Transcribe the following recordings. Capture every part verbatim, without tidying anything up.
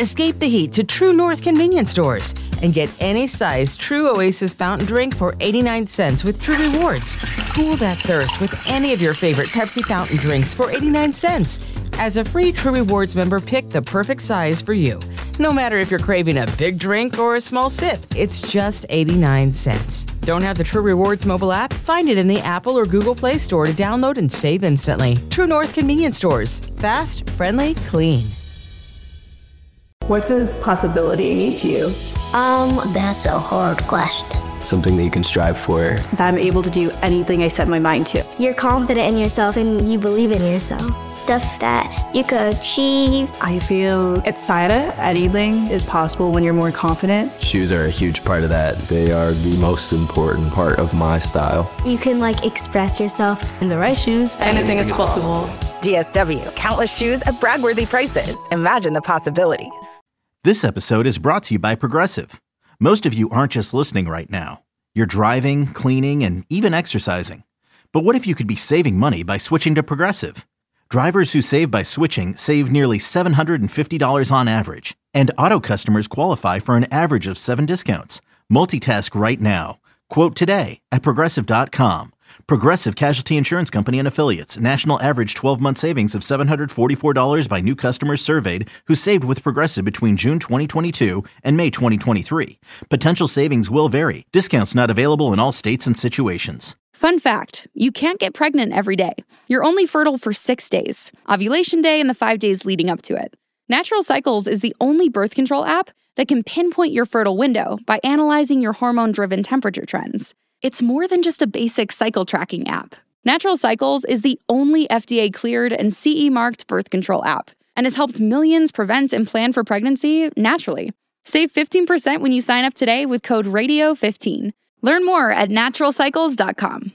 Escape the heat to True North convenience stores and get any size True Oasis fountain drink for eighty-nine cents with True Rewards. Cool that thirst with any of your favorite Pepsi fountain drinks for eighty-nine cents. As a free True Rewards member, pick the perfect size for you. No matter if you're craving a big drink or a small sip, it's just eighty-nine cents. Don't have the True Rewards mobile app? Find it in the Apple or Google Play Store to download and save instantly. True North convenience stores. Fast, friendly, clean. What does possibility mean to you? Um, that's a hard question. Something that you can strive for. That I'm able to do anything I set my mind to. You're confident in yourself and you believe in yourself. Stuff that you could achieve. I feel excited. Anything is possible when you're more confident. Shoes are a huge part of that. They are the most important part of my style. You can like express yourself. In the right shoes, anything is possible. D S W, countless shoes at brag-worthy prices. Imagine the possibilities. This episode is brought to you by Progressive. Most of you aren't just listening right now. You're driving, cleaning, and even exercising. But what if you could be saving money by switching to Progressive? Drivers who save by switching save nearly seven hundred fifty dollars on average. And auto customers qualify for an average of seven discounts. Multitask right now. Quote today at Progressive dot com. Progressive Casualty Insurance Company and Affiliates. National average twelve-month savings of seven hundred forty-four dollars by new customers surveyed who saved with Progressive between June twenty twenty-two and May twenty twenty-three. Potential savings will vary. Discounts not available in all states and situations. Fun fact, you can't get pregnant every day. You're only fertile for six days. Ovulation day and the five days leading up to it. Natural Cycles is the only birth control app that can pinpoint your fertile window by analyzing your hormone-driven temperature trends. It's more than just a basic cycle tracking app. Natural Cycles is the only F D A-cleared and C E-marked birth control app and has helped millions prevent and plan for pregnancy naturally. Save fifteen percent when you sign up today with code radio fifteen. Learn more at natural cycles dot com.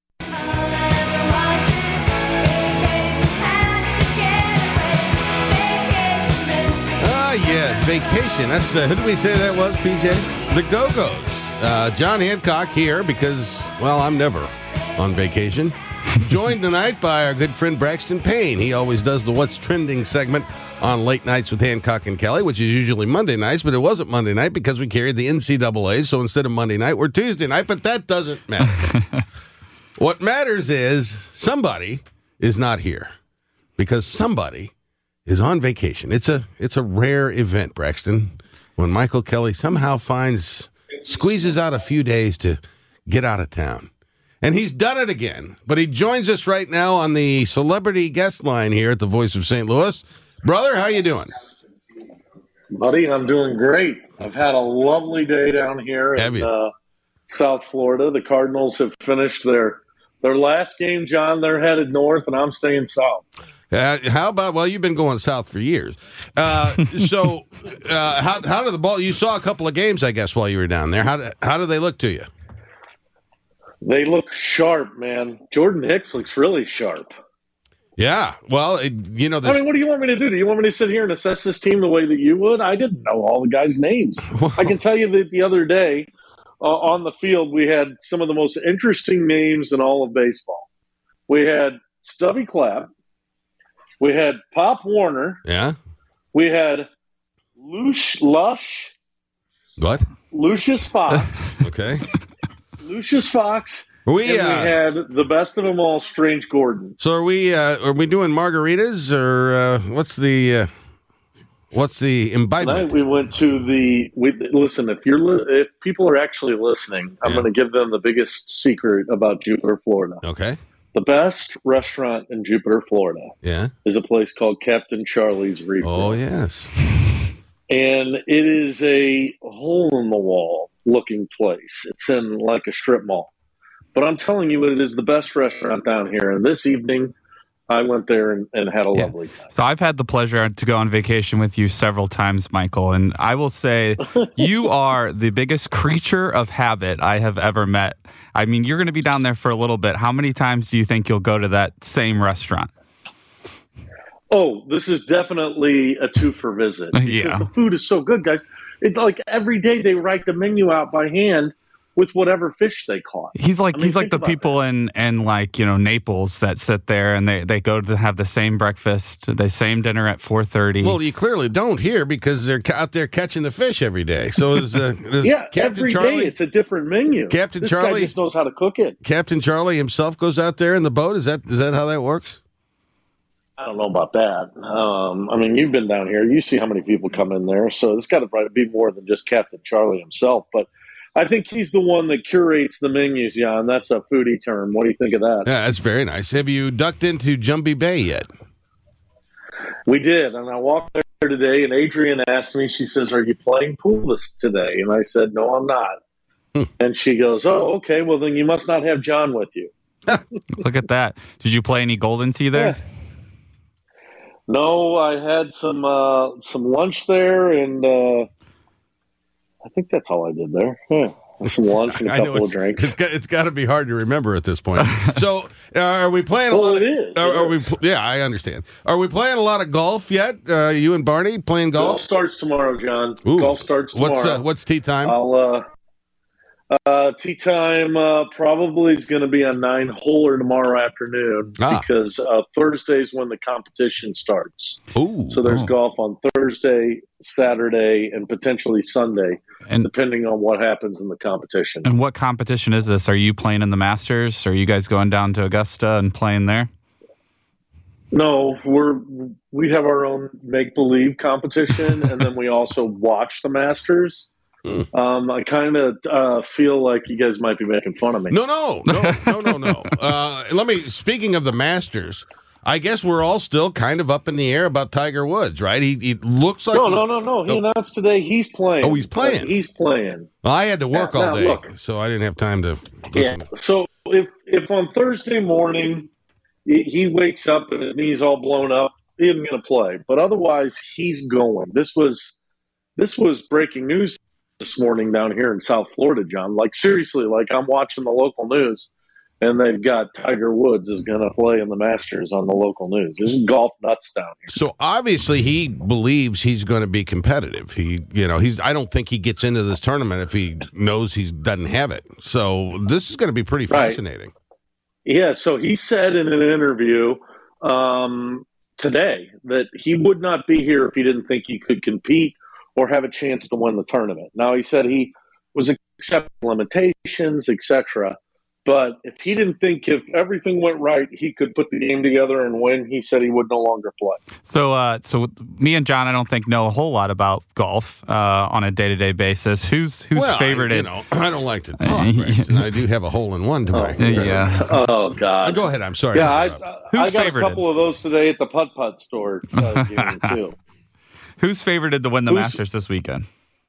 Ah, yes, vacation. That's uh, who did we say that was, P J? The Go-Go's. Uh, John Hancock here because, well, I'm never on vacation. Joined tonight by our good friend Braxton Payne. He always does the What's Trending segment on Late Nights with Hancock and Kelly, which is usually Monday nights, but it wasn't Monday night because we carried the N C double A, so instead of Monday night, we're Tuesday night, but that doesn't matter. What matters is somebody is not here because somebody is on vacation. It's a it's a rare event, Braxton, when Michael Kelly somehow finds... squeezes out a few days to get out of town. And he's done it again. But he joins us right now on the celebrity guest line here at the Voice of Saint Louis. Brother, how you doing? Buddy, I'm doing great. I've had a lovely day down here in uh, South Florida. The Cardinals have finished their their last game, John. They're headed north, and I'm staying south. Uh, how about, well, you've been going south for years. Uh, so uh, how how did the ball, you saw a couple of games, I guess, while you were down there. How, did, how did they look to you? They look sharp, man. Jordan Hicks looks really sharp. Yeah, well, it, you know. I mean, what do you want me to do? Do you want me to sit here and assess this team the way that you would? I didn't know all the guys' names. I can tell you that the other day uh, on the field, we had some of the most interesting names in all of baseball. We had Stubby Clapp. We had Pop Warner. Yeah. We had Lush, Lush. What? Lucius Fox. Okay. Lucius Fox. We, and uh, we had the best of them all, Strange Gordon. So are we? Uh, are we doing margaritas or uh, what's the uh, what's the imbibement? Tonight we went to the. We, listen, if you're li- if people are actually listening, I'm yeah. going to give them the biggest secret about Jupiter, Florida. Okay. The best restaurant in Jupiter, Florida, yeah, is a place called Captain Charlie's Reef. Oh yes. And it is a hole-in-the-wall looking place. It's in like a strip mall. But I'm telling you, it is the best restaurant down here. And this evening, I went there and, and had a yeah. lovely time. So I've had the pleasure to go on vacation with you several times, Michael. And I will say you are the biggest creature of habit I have ever met. I mean, you're going to be down there for a little bit. How many times do you think you'll go to that same restaurant? Oh, this is definitely a two-for visit. Because yeah. the food is so good, guys. It's like every day they write the menu out by hand with whatever fish they caught. He's like I mean, he's like think the about people in, in like, you know, Naples that sit there and they, they go to have the same breakfast, the same dinner at four thirty. Well, you clearly don't here because they're out there catching the fish every day. So is, uh, is yeah, Captain every Charlie, day it's a different menu. Captain this Charlie guy just knows how to cook it. Captain Charlie himself goes out there in the boat. Is that is that how that works? I don't know about that. Um, I mean, you've been down here. You see how many people come in there. So it's got to probably be more than just Captain Charlie himself. But I think he's the one that curates the menus, Jan. That's a foodie term. What do you think of that? Yeah, that's very nice. Have you ducked into Jumbie Bay yet? We did. And I walked there today, and Adrian asked me, she says, are you playing pool this today? And I said, no, I'm not. Hmm. And she goes, oh, okay. Well, then you must not have John with you. Look at that. Did you play any Golden Tee there? Yeah. No, I had some uh, some lunch there, and uh, I think that's all I did there. Yeah. Some lunch and a couple of drinks. It's got, it's got to be hard to remember at this point. So, uh, are we playing a well, lot? It of, is. Are, It are is. we? Yeah, I understand. Are we playing a lot of golf yet? Uh, you and Barney playing golf? Golf starts tomorrow, John. Ooh. Golf starts tomorrow. What's uh, what's tee time? I'll uh, uh, tee time uh, probably is going to be a nine holer tomorrow afternoon Ah. because uh, Thursday's when the competition starts. Ooh. So there's Oh. golf on Thursday, Saturday, and potentially Sunday, And depending on what happens in the competition. and what competition is this? Are you playing in the Masters? Are you guys going down to Augusta and playing there? No, we're we have our own make believe competition, and then we also watch the Masters. Um, I kind of uh, feel like you guys might be making fun of me. No, no, no, no, no, no. Uh, let me. Speaking of the Masters, I guess we're all still kind of up in the air about Tiger Woods, right? He, he looks like No, he's- no, no, no. He Oh. announced today he's playing. Oh, he's playing. Uh, he's playing. Well, I had to work Yeah, all now day, look. so I didn't have time to. Yeah. Listen. So if if on Thursday morning he, he wakes up and his knee's all blown up, he isn't going to play. But otherwise, he's going. This was this was breaking news this morning down here in South Florida, John. Like seriously, like I'm watching the local news, and they've got Tiger Woods is going to play in the Masters on the local news. This is golf nuts down here. So obviously he believes he's going to be competitive. He, you know, he's. I don't think he gets into this tournament if he knows he doesn't have it. So this is going to be pretty Right. fascinating. Yeah, so he said in an interview um, today that he would not be here if he didn't think he could compete or have a chance to win the tournament. Now, he said he was accepting limitations, et cetera. But if he didn't think if everything went right, he could put the game together and win, he said he would no longer play. So, uh, so me and John, I don't think know a whole lot about golf uh, on a day to day basis. Who's who's well, favored? I, you in- know, I don't like to talk, Rex, and I do have a hole in one today. yeah. Oh, God. Go ahead. I'm sorry. Yeah, I, to interrupt. I, I Who's got favorited? a couple of those today at the Putt Putt store uh, game, too. Who's favored to win the Who's- Masters this weekend?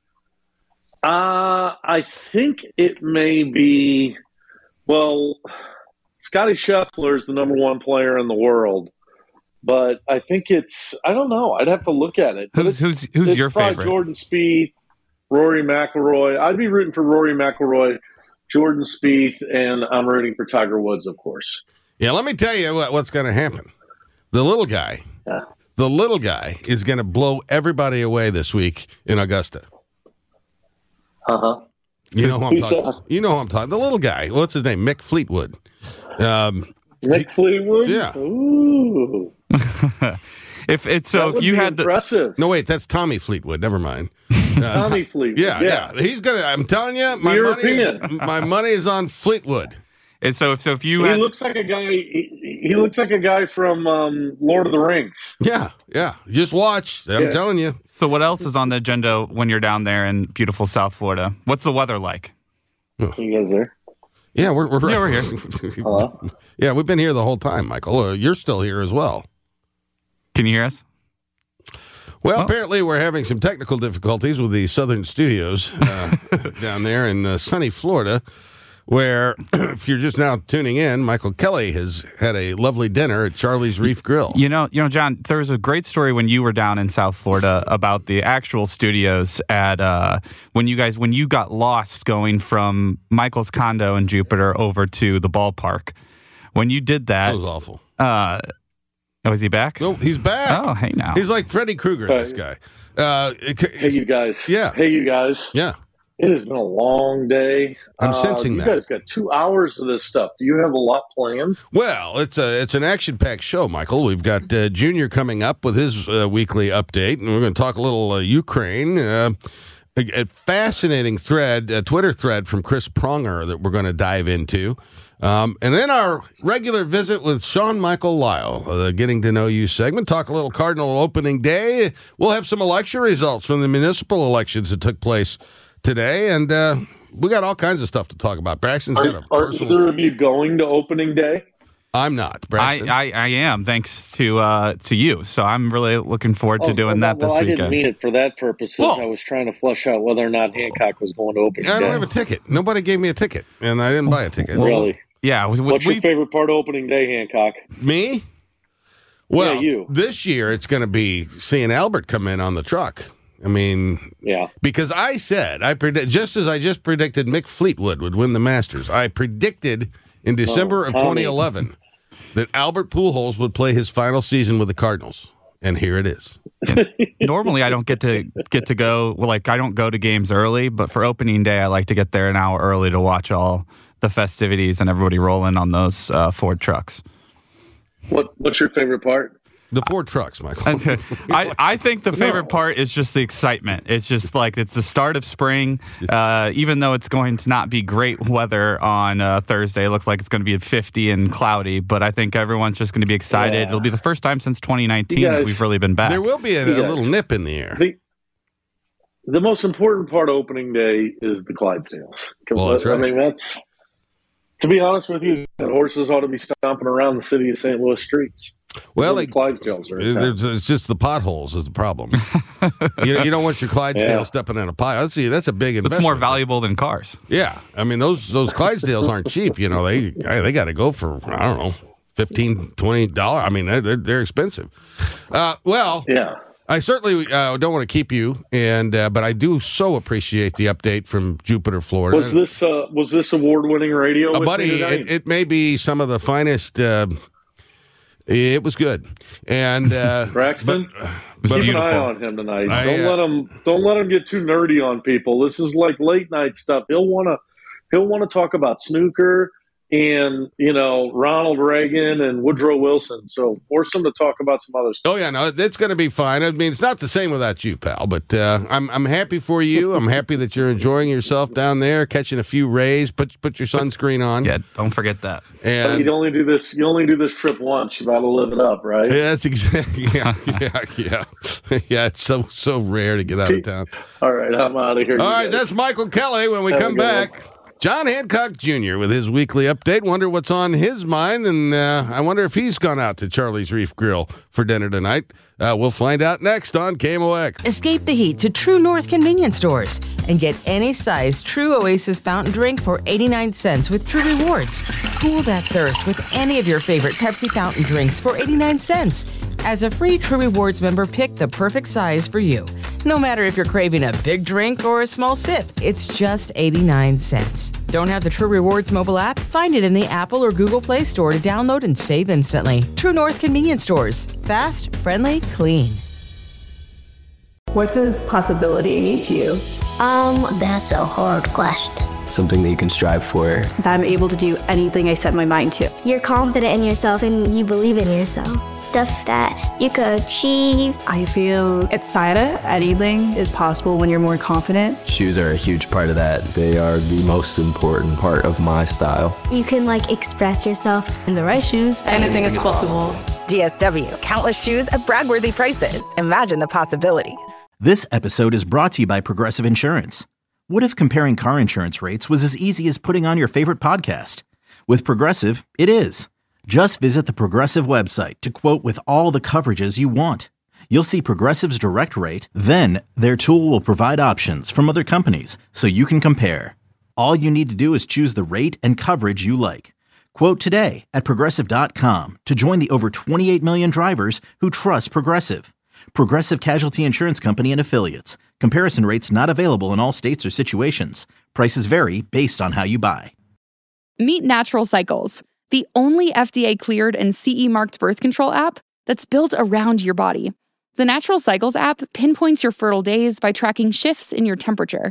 Uh, I think it may be, well, Scotty Scheffler is the number one player in the world, but I think it's, I don't know. I'd have to look at it. But Who's it's- who's who's it's your probably favorite? Jordan Spieth, Rory McIlroy. I'd be rooting for Rory McIlroy, Jordan Spieth, and I'm rooting for Tiger Woods, of course. Yeah, let me tell you what, what's going to happen. The little guy, Yeah. the little guy is going to blow everybody away this week in Augusta. Uh-huh. You know who I'm Who's talking. that? You know who I'm talking. The little guy. What's his name? Mick Fleetwood. Um, Nick Fleetwood? Yeah. Ooh. If it's so, That if would you be had to, impressive. no, wait, that's Tommy Fleetwood. Never mind. Uh, Tommy Fleetwood. yeah, yeah, He's gonna. I'm telling you, my European. money. Is, my money is on Fleetwood. and so if so, if you He had, looks like a guy. He, he looks like a guy from um, Lord of the Rings. Yeah, yeah. Just watch. I'm Yeah. telling you. so what else is on the agenda when you're down there in beautiful South Florida? What's the weather like? You guys there? Yeah, we're we're, Yeah, we're here. Hello? Yeah, we've been here the whole time, Michael. Uh, you're still here as well. Can you hear us? Well, Oh. apparently we're having some technical difficulties with the Southern Studios uh, down there in uh, sunny Florida, where, if you're just now tuning in, Michael Kelly has had a lovely dinner at Charlie's Reef Grill. You know, you know, John, there was a great story when you were down in South Florida about the actual studios at uh, when you guys when you got lost going from Michael's condo in Jupiter over to the ballpark. When you did that, That was awful. uh, oh, is he back? No, he's back. Oh, hey now. He's like Freddy Krueger, this guy. Uh, it- Hey, you guys. Yeah. Hey, you guys. yeah. It has been a long day. I'm sensing you that. You guys got two hours of this stuff. Do you have a lot planned? Well, it's a it's an action-packed show, Michael. We've got uh, Junior coming up with his uh, weekly update, and we're going to talk a little uh, Ukraine. Uh, a, a fascinating thread, a Twitter thread from Chris Pronger that we're going to dive into. Um, and then our regular visit with Sean Michael Lyle, the Getting to Know You segment. Talk a little Cardinal opening day. We'll have some election results from the municipal elections that took place today, and uh, we got all kinds of stuff to talk about. Braxton's are, got a are personal... either of you going to opening day? I'm not, Braxton. I, I, I am, thanks to uh, to you. So I'm really looking forward to oh, doing well, that this well, weekend. I didn't mean it for that purpose. Whoa. I was trying to flush out whether or not Hancock was going to opening I day. don't have a ticket. Nobody gave me a ticket, and I didn't buy a ticket. Really? Yeah. We, What's we, your favorite part of opening day, Hancock? Me? Well, yeah, you. This year it's going to be seeing Albert come in on the truck. I mean, yeah, because I said, I predict just as I just predicted Mick Fleetwood would win the Masters, I predicted in December oh, of twenty eleven that Albert Pujols would play his final season with the Cardinals. And here it is. Normally, I don't get to get to go, well, like, I don't go to games early, but for opening day, I like to get there an hour early to watch all the festivities and everybody rolling on those uh, Ford trucks. What What's your favorite part? The Ford trucks, Michael. I, I think the favorite no. part is just the excitement. It's just like it's the start of spring. Uh, even though it's going to not be great weather on uh, Thursday, it looks like it's going to be fifty and cloudy, but I think everyone's just going to be excited. Yeah. It'll be the first time since twenty nineteen guys, that we've really been back. There will be a, a little nip in the air. The, the most important part of opening day is the Clydesdales. Well, that's right. I mean, that's, to be honest with you, the horses ought to be stomping around the city of Saint Louis streets. Well, like, Clydesdales are it's just the potholes is the problem. you, you don't want your Clydesdale yeah. stepping in a pile. Let's see, that's a big investment. It's more valuable than cars. Yeah, I mean those those Clydesdales aren't cheap. You know, they they got to go for I don't know fifteen, twenty dollars. I mean they're they're expensive. Uh, well, yeah. I certainly uh, don't want to keep you, and uh, but I do so appreciate the update from Jupiter, Florida. Was this uh, was this award-winning radio, uh, buddy? It, it may be some of the finest. Uh, It was good, and uh, Braxton, but, keep but an eye on him tonight. I, don't uh, let him. Don't let him get too nerdy on people. This is like late night stuff. He'll want to. He'll want to talk about snooker and you know Ronald Reagan and Woodrow Wilson. So force him to talk about some other stuff. Oh yeah, no, it's going to be fine. I mean, it's not the same without you, pal. But uh, I'm I'm happy for you. I'm happy that you're enjoying yourself down there, catching a few rays. Put put your sunscreen on. Yeah, don't forget that. And you only do this. You only do this trip once. You got to live it up, right? Yeah, that's exactly. Yeah, yeah, yeah, yeah. It's so so rare to get out of town. All right, I'm out of here. All right, that's Michael Kelly. When we Have come back. One. John Hancock Junior with his weekly update. Wonder what's on his mind, and uh, I wonder if he's gone out to Charlie's Reef Grill for dinner tonight. Uh, we'll find out next on K M O X. Escape the heat to True North convenience stores and get any size True Oasis fountain drink for eighty-nine cents with True Rewards. Cool that thirst with any of your favorite Pepsi fountain drinks for eighty-nine cents. As a free True Rewards member, pick the perfect size for you. No matter if you're craving a big drink or a small sip, it's just eighty-nine cents. Don't have the True Rewards mobile app? Find it in the Apple or Google Play Store to download and save instantly. True North convenience stores. Fast, friendly, clean. What does possibility mean to you? Um, that's a hard question. Something that you can strive for. That I'm able to do anything I set my mind to. You're confident in yourself and you believe in yourself. Stuff that you could achieve. I feel at SIDA, anything is possible when you're more confident. Shoes are a huge part of that. They are the most important part of my style. You can like express yourself. In the right shoes, anything is possible. D S W, countless shoes at brag-worthy prices. Imagine the possibilities. This episode is brought to you by Progressive Insurance. What if comparing car insurance rates was as easy as putting on your favorite podcast? With Progressive, it is. Just visit the Progressive website to quote with all the coverages you want. You'll see Progressive's direct rate, then their tool will provide options from other companies so you can compare. All you need to do is choose the rate and coverage you like. Quote today at Progressive dot com to join the over twenty-eight million drivers who trust Progressive. Progressive Casualty Insurance Company and Affiliates. Comparison rates not available in all states or situations. Prices vary based on how you buy. Meet Natural Cycles, the only F D A-cleared and C E-marked birth control app that's built around your body. The Natural Cycles app pinpoints your fertile days by tracking shifts in your temperature,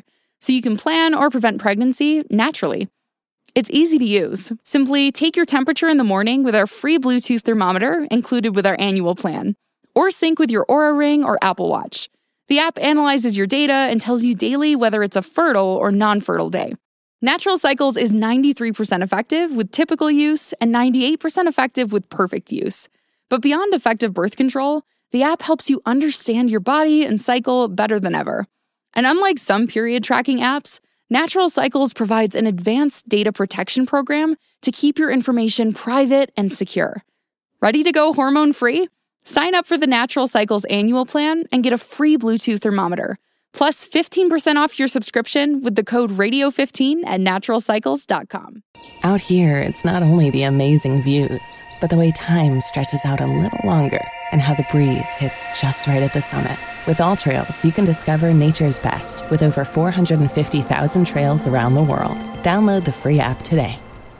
so you can plan or prevent pregnancy naturally. It's easy to use. Simply take your temperature in the morning with our free Bluetooth thermometer included with our annual plan, or sync with your Oura Ring or Apple Watch. The app analyzes your data and tells you daily whether it's a fertile or non-fertile day. Natural Cycles is ninety-three percent effective with typical use and ninety-eight percent effective with perfect use. But beyond effective birth control, the app helps you understand your body and cycle better than ever. And unlike some period tracking apps, Natural Cycles provides an advanced data protection program to keep your information private and secure. Ready to go hormone-free? Sign up for the Natural Cycles annual plan and get a free Bluetooth thermometer, plus fifteen percent off your subscription with the code radio fifteen at natural cycles dot com. Out here, it's not only the amazing views, but the way time stretches out a little longer and how the breeze hits just right at the summit. With All Trails, you can discover nature's best with over four hundred fifty thousand trails around the world. Download the free app today.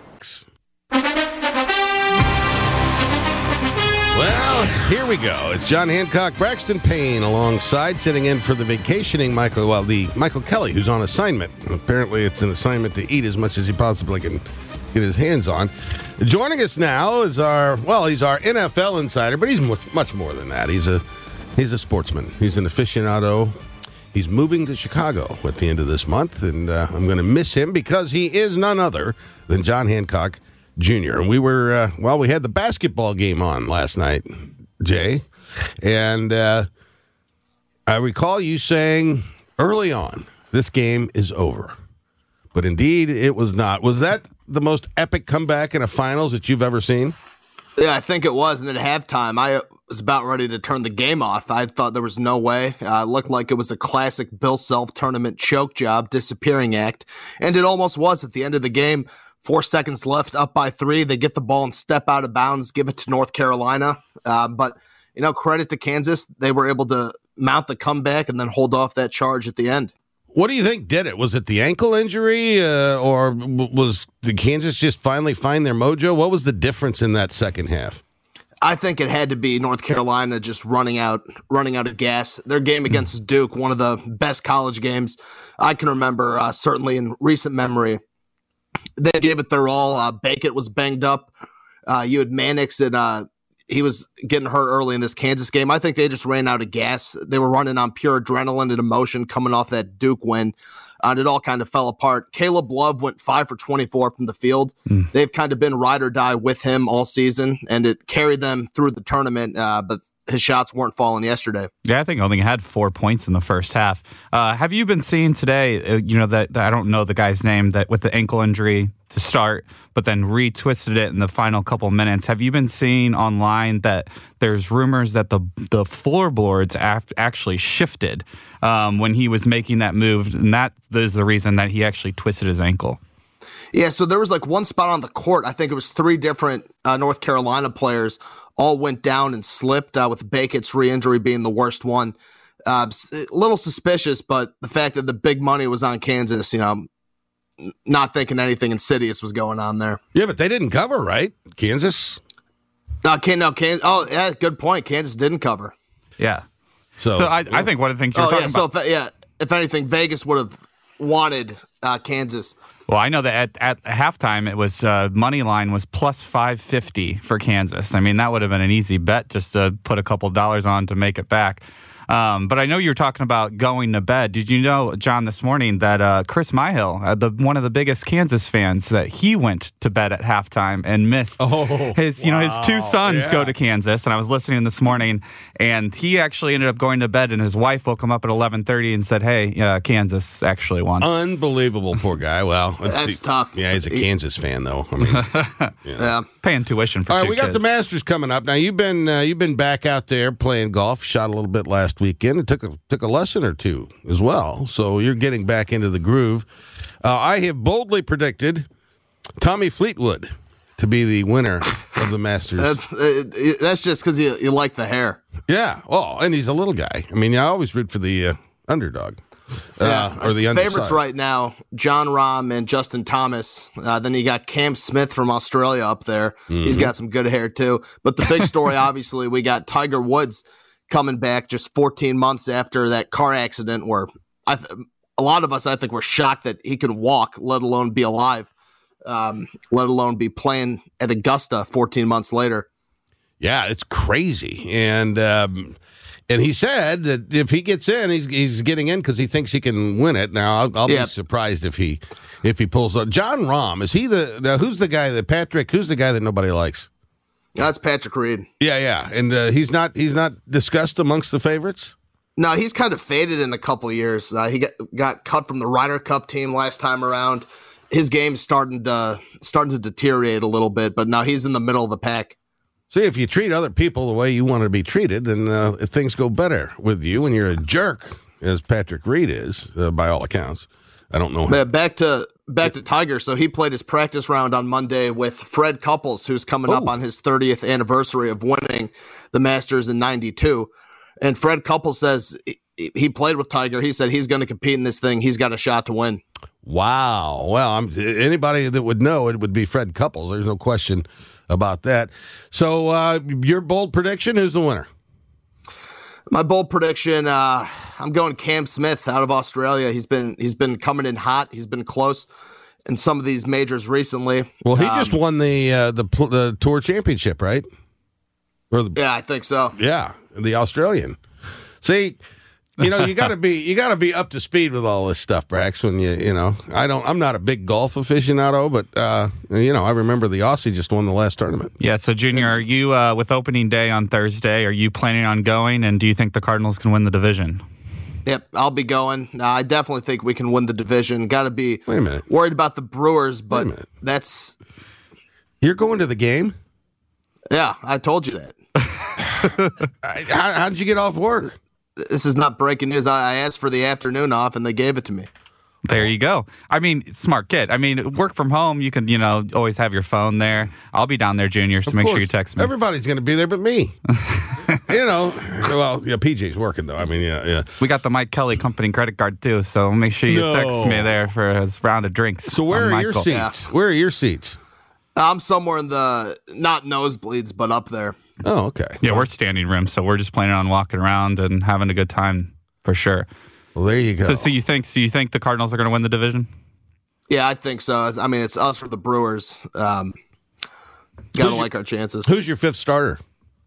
Well, here we go. It's John Hancock, Braxton Payne alongside, sitting in for the vacationing Michael, well, the Michael Kelly, who's on assignment. Apparently, it's an assignment to eat as much as he possibly can get his hands on. Joining us now is our, well, he's our N F L insider, but he's much, much more than that. He's a he's a sportsman. He's an aficionado. He's moving to Chicago at the end of this month, and uh, I'm going to miss him because he is none other than John Hancock Junior And we were, uh, well, we had the basketball game on last night, Jay, and uh, I recall you saying early on, this game is over. But indeed, it was not. Was that the most epic comeback in a finals that you've ever seen? Yeah, I think it was. And at halftime, I was about ready to turn the game off. I thought there was no way. Uh, it looked like it was a classic Bill Self tournament choke job, disappearing act. And it almost was at the end of the game. Four seconds left, up by three. They get the ball and step out of bounds, give it to North Carolina. Uh, but, you know, credit to Kansas. They were able to mount the comeback and then hold off that charge at the end. What do you think did it? Was it the ankle injury uh, or was did Kansas just finally find their mojo? What was the difference in that second half? I think it had to be North Carolina just running out running out of gas. Their game against Duke, one of the best college games I can remember, uh, certainly in recent memory. They gave it their all. Uh, Beckett was banged up. Uh, you had Mannix, and uh, he was getting hurt early in this Kansas game. I think they just ran out of gas. They were running on pure adrenaline and emotion coming off that Duke win. Uh, and it all kind of fell apart. Caleb Love went five for twenty-four from the field. Mm. They've kind of been ride or die with him all season, and it carried them through the tournament, uh, but his shots weren't falling yesterday. Yeah, I think only had four points in the first half. Uh, have you been seeing today, uh, you know, that, that I don't know the guy's name, that with the ankle injury to start, but then retwisted it in the final couple minutes. Have you been seeing online that there's rumors that the the floorboards af- actually shifted um, when he was making that move, and that is the reason that he actually twisted his ankle? Yeah, so there was like one spot on the court. I think it was three different uh, North Carolina players all went down and slipped, uh, with Beckett's re-injury being the worst one. Uh, a little suspicious, but the fact that the big money was on Kansas, you know, not thinking anything insidious was going on there. Yeah, but they didn't cover, right? Kansas? No, can, no, Kansas. Oh, yeah, good point. Kansas didn't cover. Yeah. So, so I, I think one of the things you're oh, talking yeah, about. So, if, yeah, if anything, Vegas would have wanted uh, Kansas. Well, I know that at, at halftime it was uh, money line was plus five fifty for Kansas. I mean, that would have been an easy bet just to put a couple dollars on to make it back. Um, but I know you were talking about going to bed. Did you know, John, this morning that uh, Chris Myhill, uh, the one of the biggest Kansas fans, that he went to bed at halftime and missed oh, his, you wow. know, his two sons yeah. go to Kansas. And I was listening this morning, and he actually ended up going to bed, and his wife woke him up at eleven thirty and said, "Hey, uh, Kansas actually won." Unbelievable, poor guy. Well, let's that's see. tough. Yeah, he's a Kansas fan, though. I mean, yeah. yeah, paying tuition for. All right, two we got kids. the Masters coming up now. You've been uh, you've been back out there playing golf. Shot a little bit last weekend. It took a took a lesson or two as well. So you're getting back into the groove. Uh, I have boldly predicted Tommy Fleetwood to be the winner of the Masters. That's, uh, that's just because you, you like the hair. Yeah. Oh, and he's a little guy. I mean, I always root for the uh, underdog. Uh, yeah. Or the undersized. Favorites right now, John Rahm and Justin Thomas. Uh, then you got Cam Smith from Australia up there. Mm-hmm. He's got some good hair, too. But the big story, obviously, we got Tiger Woods coming back just fourteen months after that car accident where I th- a lot of us, I think, were shocked that he could walk, let alone be alive, um, let alone be playing at Augusta fourteen months later. Yeah, it's crazy. And um, and he said that if he gets in, he's he's getting in because he thinks he can win it. Now, I'll, I'll yep. be surprised if he if he pulls up. John Rahm, is he the, the who's the guy that Patrick? Who's the guy that nobody likes? That's Patrick Reed. Yeah, yeah, and uh, he's not he's not discussed amongst the favorites. No, he's kind of faded in a couple years. Uh, he got got cut from the Ryder Cup team last time around. His game's starting to starting to deteriorate a little bit, but now he's in the middle of the pack. See, if you treat other people the way you want to be treated, then uh, things go better with you. When you're a jerk, as Patrick Reed is, uh, by all accounts. I don't know. Yeah, back to back to Tiger. So he played his practice round on Monday with Fred Couples, who's coming oh. up on his thirtieth anniversary of winning the Masters in ninety-two. And Fred Couples says he played with Tiger. He said he's going to compete in this thing. He's got a shot to win. Wow. Well, I'm, anybody that would know it would be Fred Couples. There's no question about that. So uh, your bold prediction, who's the winner? My bold prediction, uh, I'm going Cam Smith out of Australia. He's been he's been coming in hot. He's been close in some of these majors recently. Well, he um, just won the, uh, the the Tour Championship, right? Or the, yeah, I think so. Yeah, the Australian. See, you know, you got to be you got to be up to speed with all this stuff, Brax. When you you know, I don't, I'm not a big golf aficionado, but uh, you know, I remember the Aussie just won the last tournament. Yeah. So, Junior, are you uh, with opening day on Thursday? Are you planning on going? And do you think the Cardinals can win the division? Yep, I'll be going. Uh, I definitely think we can win the division. Got to be Wait a minute. worried about the Brewers, but that's you're going to the game. Yeah, I told you that. How, how did you get off work? This is not breaking news. I asked for the afternoon off, and they gave it to me. There you go. I mean, smart kid. I mean, work from home. You can, you know, always have your phone there. I'll be down there, Junior, so of make course. sure you text me. Everybody's going to be there but me. You know, well, yeah, P J's working, though. I mean, yeah, yeah. We got the Mike Kelly company credit card, too, so make sure you no. text me there for a round of drinks. So where are your seats? Yeah. Where are your seats? I'm somewhere in the, not nosebleeds, but up there. Oh, okay. Yeah, we're standing room, so we're just planning on walking around and having a good time for sure. Well, there you go. So, so you think? So you think the Cardinals are going to win the division? Yeah, I think so. I mean, it's us or the Brewers. Um, Got to like our chances. Who's your fifth starter?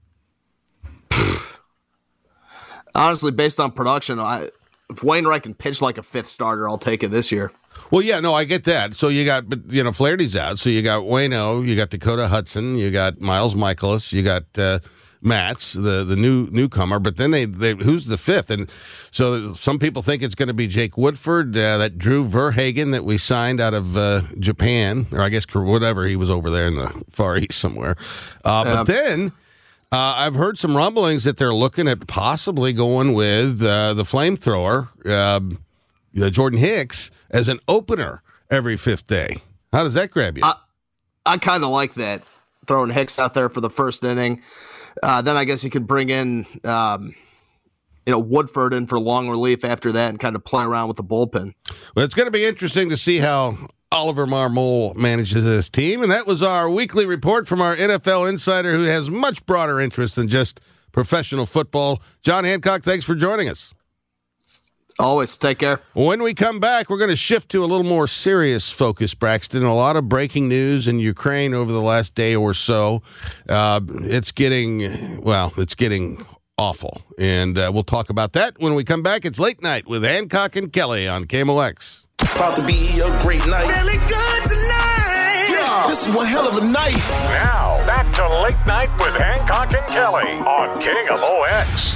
Honestly, based on production, I, if Wainwright can pitch like a fifth starter, I'll take it this year. Well, yeah, no, I get that. So you got, but you know, Flaherty's out. So you got Waino, you got Dakota Hudson, you got Miles Michaelis, you got uh, Matz, the the new newcomer. But then they, they, who's the fifth? And so some people think it's going to be Jake Woodford, uh, that Drew Verhagen that we signed out of uh, Japan, or I guess whatever, he was over there in the Far East somewhere. Uh, but um, then uh, I've heard some rumblings that they're looking at possibly going with uh, the flamethrower. Uh, Uh, Jordan Hicks as an opener every fifth day. How does that grab you? I, I kind of like that, throwing Hicks out there for the first inning. Uh, then I guess you could bring in, um, you know, Woodford in for long relief after that and kind of play around with the bullpen. Well, it's going to be interesting to see how Oliver Marmol manages his team. And that was our weekly report from our N F L insider who has much broader interest than just professional football. John Hancock, thanks for joining us. Always. Take care. When we come back, we're going to shift to a little more serious focus, Braxton. A lot of breaking news in Ukraine over the last day or so. Uh, it's getting, well, it's getting awful. And uh, we'll talk about that when we come back. It's Late Night with Hancock and Kelly on K M O X. About to be a great night. Really good tonight. Yeah, this is one hell of a night. Now, back to Late Night with Hancock and Kelly on K M O X.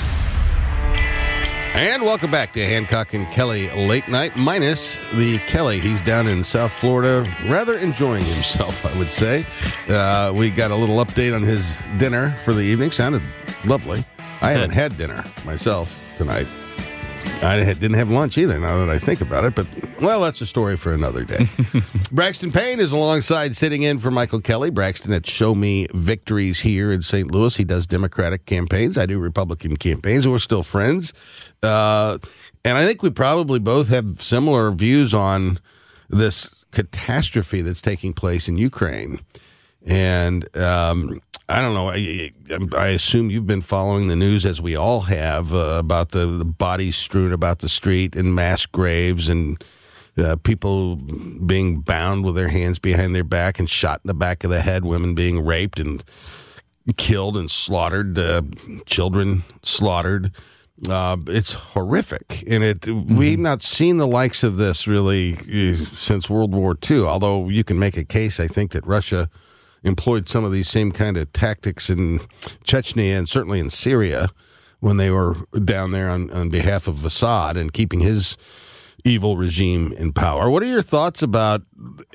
And welcome back to Hancock and Kelly Late Night, minus the Kelly. He's down in South Florida, rather enjoying himself, I would say. Uh, we got a little update on his dinner for the evening. Sounded lovely. I haven't had dinner myself tonight. I didn't have lunch either, now that I think about it. But, well, that's a story for another day. Braxton Payne is alongside, sitting in for Michael Kelly. Braxton at Show Me Victories here in Saint Louis. He does Democratic campaigns. I do Republican campaigns. We're still friends. Uh, and I think we probably both have similar views on this catastrophe that's taking place in Ukraine. And um, I don't know. I, I assume you've been following the news, as we all have, uh, about the, the bodies strewn about the street and mass graves and uh, people being bound with their hands behind their back and shot in the back of the head, women being raped and killed and slaughtered, uh, children slaughtered. Uh, it's horrific. And it mm-hmm. we've not seen the likes of this really uh, since World War Two, although you can make a case, I think, that Russia employed some of these same kind of tactics in Chechnya and certainly in Syria when they were down there on, on behalf of Assad and keeping his evil regime in power. What are your thoughts about,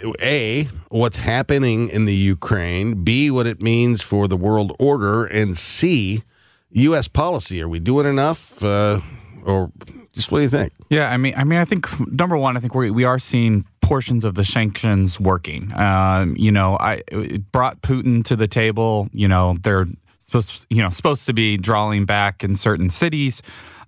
A, what's happening in the Ukraine, B, what it means for the world order, and C, U S policy? Are we doing enough, uh, or just what do you think? Yeah, I mean, I mean, I think number one, I think we we are seeing portions of the sanctions working. Um, you know, I it brought Putin to the table. You know, they're supposed, you know, supposed to be drawing back in certain cities.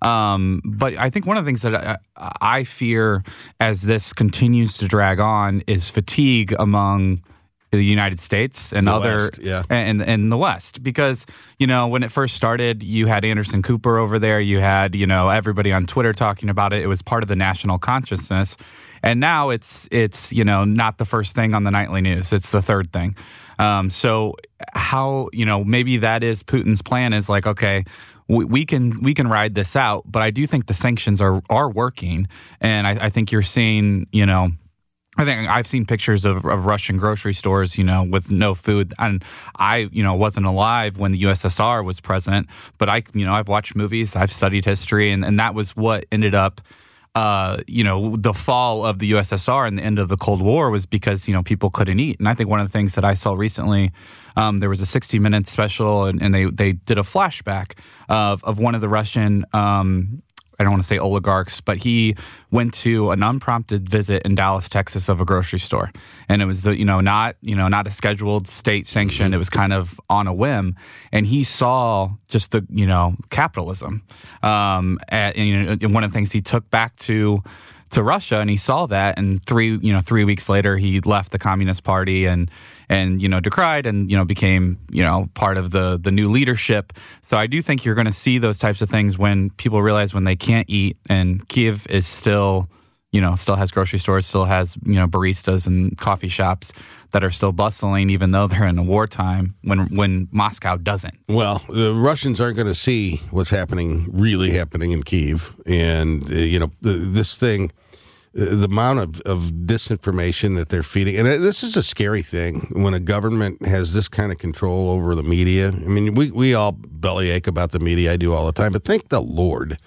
Um, but I think one of the things that I, I fear as this continues to drag on is fatigue among the United States and the other West, yeah. and and the West, because you know when it first started, you had Anderson Cooper over there, you had you know everybody on Twitter talking about it. It was part of the national consciousness, and now it's it's you know not the first thing on the nightly news; it's the third thing. Um, so how you know maybe that is Putin's plan is like, okay, we, we can we can ride this out, but I do think the sanctions are are working, and I, I think you're seeing you know. I think I've seen pictures of, of Russian grocery stores, you know, with no food. And I, you know, wasn't alive when the U S S R was present, but I, you know, I've watched movies, I've studied history, and, and that was what ended up, uh, you know, the fall of the U S S R and the end of the Cold War was because, you know, people couldn't eat. And I think one of the things that I saw recently, um, there was a sixty minute special, and, and they, they did a flashback of, of one of the Russian um I don't want to say oligarchs, but he went to an unprompted visit in Dallas, Texas, of a grocery store, and it was the you know not you know not a scheduled state sanction. It was kind of on a whim, and he saw just the you know capitalism. Um, at, and, you know, one of the things he took back to to Russia, and he saw that, and three you know three weeks later he left the Communist Party and. and, you know, decried and, you know, became, you know, part of the the new leadership. So I do think you're going to see those types of things when people realize when they can't eat, and Kyiv is still, you know, still has grocery stores, still has, you know, baristas and coffee shops that are still bustling, even though they're in a wartime when when Moscow doesn't. Well, the Russians aren't going to see what's happening, really happening in Kyiv. And, uh, you know, this thing... The amount of, of disinformation that they're feeding, and this is a scary thing when a government has this kind of control over the media. I mean, we, we all bellyache about the media. I do all the time, but thank the Lord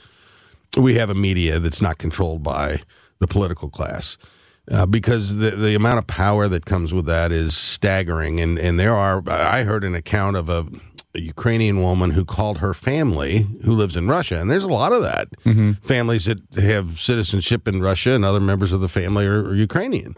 we have a media that's not controlled by the political class, uh, because the, the amount of power that comes with that is staggering. And, and there are, I heard an account of a, a Ukrainian woman who called her family, who lives in Russia, and there's a lot of that. Mm-hmm. Families that have citizenship in Russia and other members of the family are, are Ukrainian.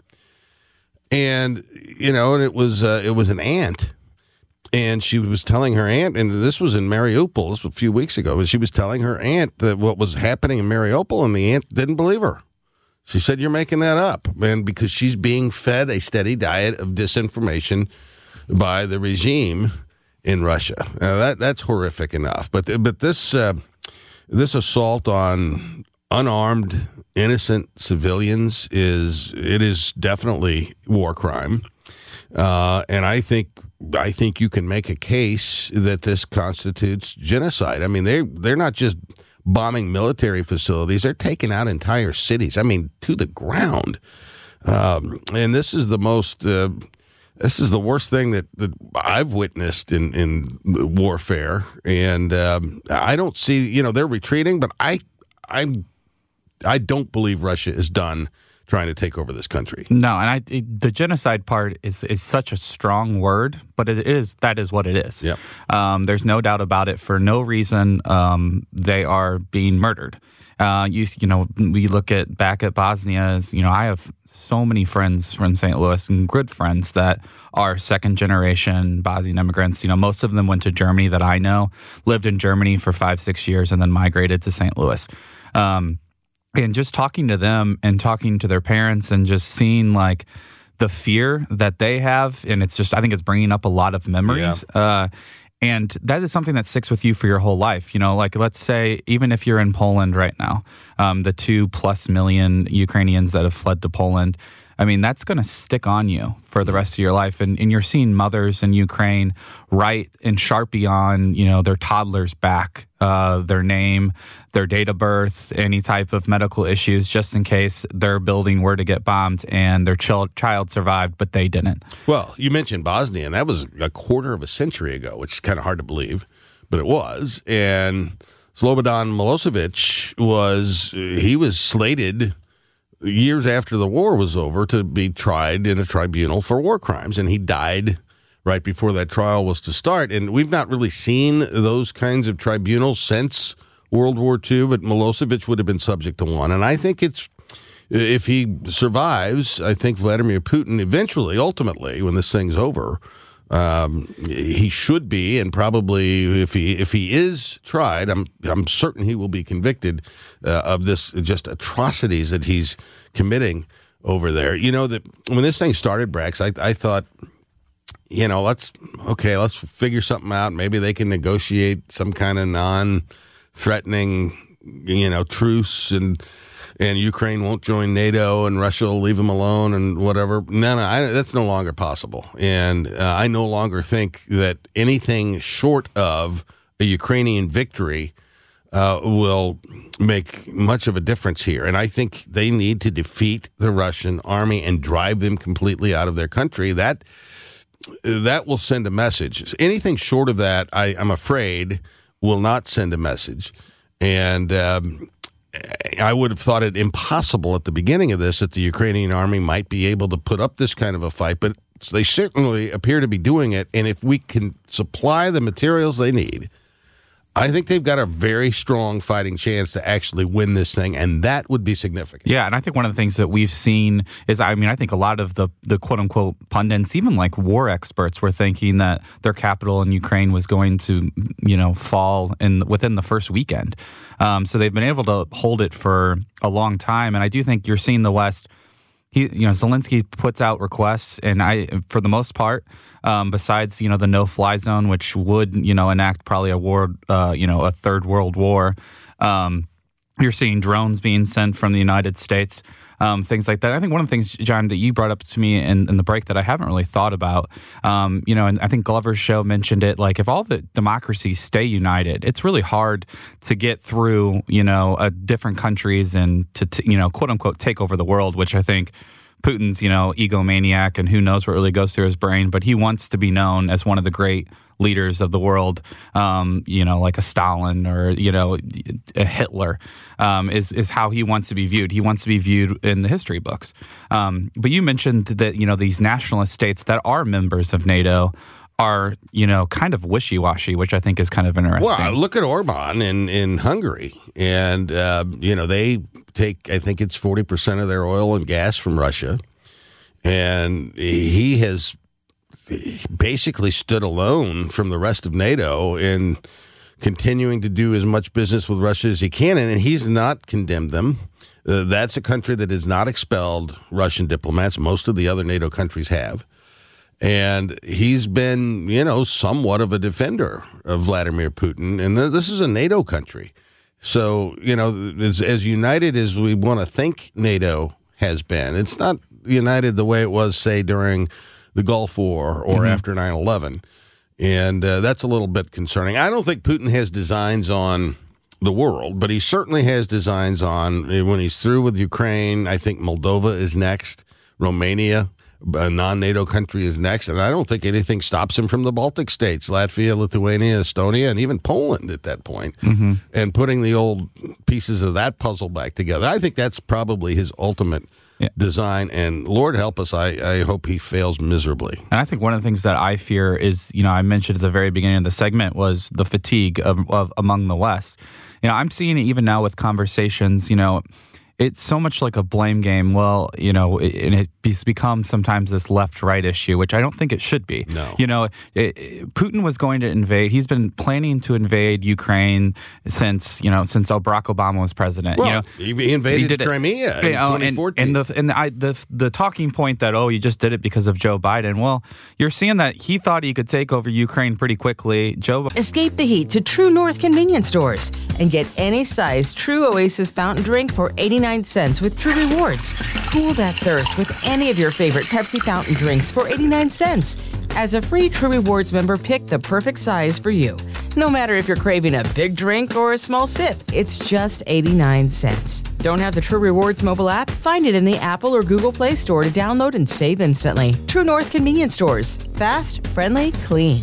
And, you know, and it was uh, it was an aunt, and she was telling her aunt, and this was in Mariupol, this was a few weeks ago, and she was telling her aunt that what was happening in Mariupol, and the aunt didn't believe her. She said, "You're making that up," and because she's being fed a steady diet of disinformation by the regime in Russia. Now that that's horrific enough, but but this uh, this assault on unarmed, innocent civilians is it is definitely war crime, uh, and I think I think you can make a case that this constitutes genocide. I mean, they they're not just bombing military facilities; they're taking out entire cities. I mean, to the ground, um, and this is the most. Uh, This is the worst thing that, that I've witnessed in, in warfare, and um, I don't see, you know, they're retreating, but I, I, I don't believe Russia is done trying to take over this country. No, and I, it, the genocide part is is such a strong word, but it is that is what it is. Yeah, um, there's no doubt about it. For no reason, um, they are being murdered. Uh, you you know, we look at back at Bosnia as, you know, I have so many friends from Saint Louis and good friends that are second generation Bosnian immigrants. You know, most of them went to Germany that I know, lived in Germany for five, six years and then migrated to Saint Louis. Um, and just talking to them and talking to their parents and just seeing like the fear that they have, and it's just I think it's bringing up a lot of memories. Yeah. Uh, And that is something that sticks with you for your whole life. You know, like let's say even if you're in Poland right now, um, the two plus million Ukrainians that have fled to Poland, I mean, that's going to stick on you for the rest of your life. And, and you're seeing mothers in Ukraine write in Sharpie on, you know, their toddler's back, uh, their name, their date of birth, any type of medical issues, just in case their building were to get bombed and their ch- child survived, but they didn't. Well, you mentioned Bosnia, and that was a quarter of a century ago, which is kind of hard to believe, but it was. And Slobodan Milosevic was, he was slated years after the war was over to be tried in a tribunal for war crimes, and he died right before that trial was to start. And we've not really seen those kinds of tribunals since World War Two, but Milosevic would have been subject to one. And I think it's, if he survives, I think Vladimir Putin eventually, ultimately, when this thing's over, um, he should be, and probably if he if he is tried, I'm I'm certain he will be convicted uh, of this just atrocities that he's committing over there. You know, that when this thing started, Brax, I I thought, you know, let's okay, let's figure something out. Maybe they can negotiate some kind of non-threatening, you know, truce, and and Ukraine won't join NATO, and Russia will leave them alone, and whatever. No, no, I, that's no longer possible. And uh, I no longer think that anything short of a Ukrainian victory uh, will make much of a difference here. And I think they need to defeat the Russian army and drive them completely out of their country. That that will send a message. Anything short of that, I, I'm afraid, will not send a message. And um, I would have thought it impossible at the beginning of this that the Ukrainian army might be able to put up this kind of a fight, but they certainly appear to be doing it. And if we can supply the materials they need, I think they've got a very strong fighting chance to actually win this thing, and that would be significant. Yeah, and I think one of the things that we've seen is, I mean, I think a lot of the, the quote-unquote pundits, even like war experts, were thinking that their capital in Ukraine was going to, you know, fall in within the first weekend. Um, so they've been able to hold it for a long time, and I do think you're seeing the West. He, you know, Zelensky puts out requests, and I, for the most part, Um, besides, you know, the no-fly zone, which would, you know, enact probably a war, uh, you know, a third world war. Um, you're seeing drones being sent from the United States, um, things like that. I think one of the things, John, that you brought up to me in, in the break that I haven't really thought about, um, you know, and I think Glover's show mentioned it, like if all the democracies stay united, it's really hard to get through, you know, uh, different countries and to, to, you know, quote-unquote take over the world, which I think Putin's, you know, egomaniac, and who knows what really goes through his brain, but he wants to be known as one of the great leaders of the world, um, you know, like a Stalin or, you know, a Hitler, um, is, is how he wants to be viewed. He wants to be viewed in the history books. Um, but you mentioned that, you know, these nationalist states that are members of NATO are, you know, kind of wishy-washy, which I think is kind of interesting. Well, look at Orban in, in Hungary. And, uh, you know, they take, I think it's forty percent of their oil and gas from Russia. And he has basically stood alone from the rest of NATO in continuing to do as much business with Russia as he can. And he's not condemned them. Uh, that's a country that has not expelled Russian diplomats. Most of the other NATO countries have. And he's been, you know, somewhat of a defender of Vladimir Putin. And this is a NATO country. So, you know, as, as united as we want to think NATO has been, it's not united the way it was, say, during the Gulf War or mm-hmm. after nine eleven. And uh, that's a little bit concerning. I don't think Putin has designs on the world, but he certainly has designs on, when he's through with Ukraine, I think Moldova is next, Romania, a non-NATO country, is next, and I don't think anything stops him from the Baltic states, Latvia, Lithuania, Estonia, and even Poland at that point, mm-hmm. and putting the old pieces of that puzzle back together. I think that's probably his ultimate yeah. design, and Lord help us, I, I hope he fails miserably. And I think one of the things that I fear is, you know, I mentioned at the very beginning of the segment, was the fatigue of, of among the West. You know, I'm seeing it even now with conversations, you know, it's so much like a blame game. Well, you know, it, and it becomes sometimes this left-right issue, which I don't think it should be. No. You know, it, it, Putin was going to invade. He's been planning to invade Ukraine since, you know, since Barack Obama was president. Well, you know, he invaded he did Crimea it, in you know, twenty fourteen. And, and, the, and the, I, the, the talking point that, oh, you just did it because of Joe Biden. Well, you're seeing that he thought he could take over Ukraine pretty quickly. Joe Escape the heat to True North convenience stores and get any size True Oasis fountain drink for eighty-nine cents with True Rewards. Cool that thirst with any of your favorite Pepsi fountain drinks for eighty-nine cents. As a free True Rewards member, pick the perfect size for you. No matter if you're craving a big drink or a small sip, it's just eighty-nine cents. Don't have the True Rewards mobile app? Find it in the Apple or Google Play Store to download and save instantly. True North convenience stores. Fast, friendly, clean.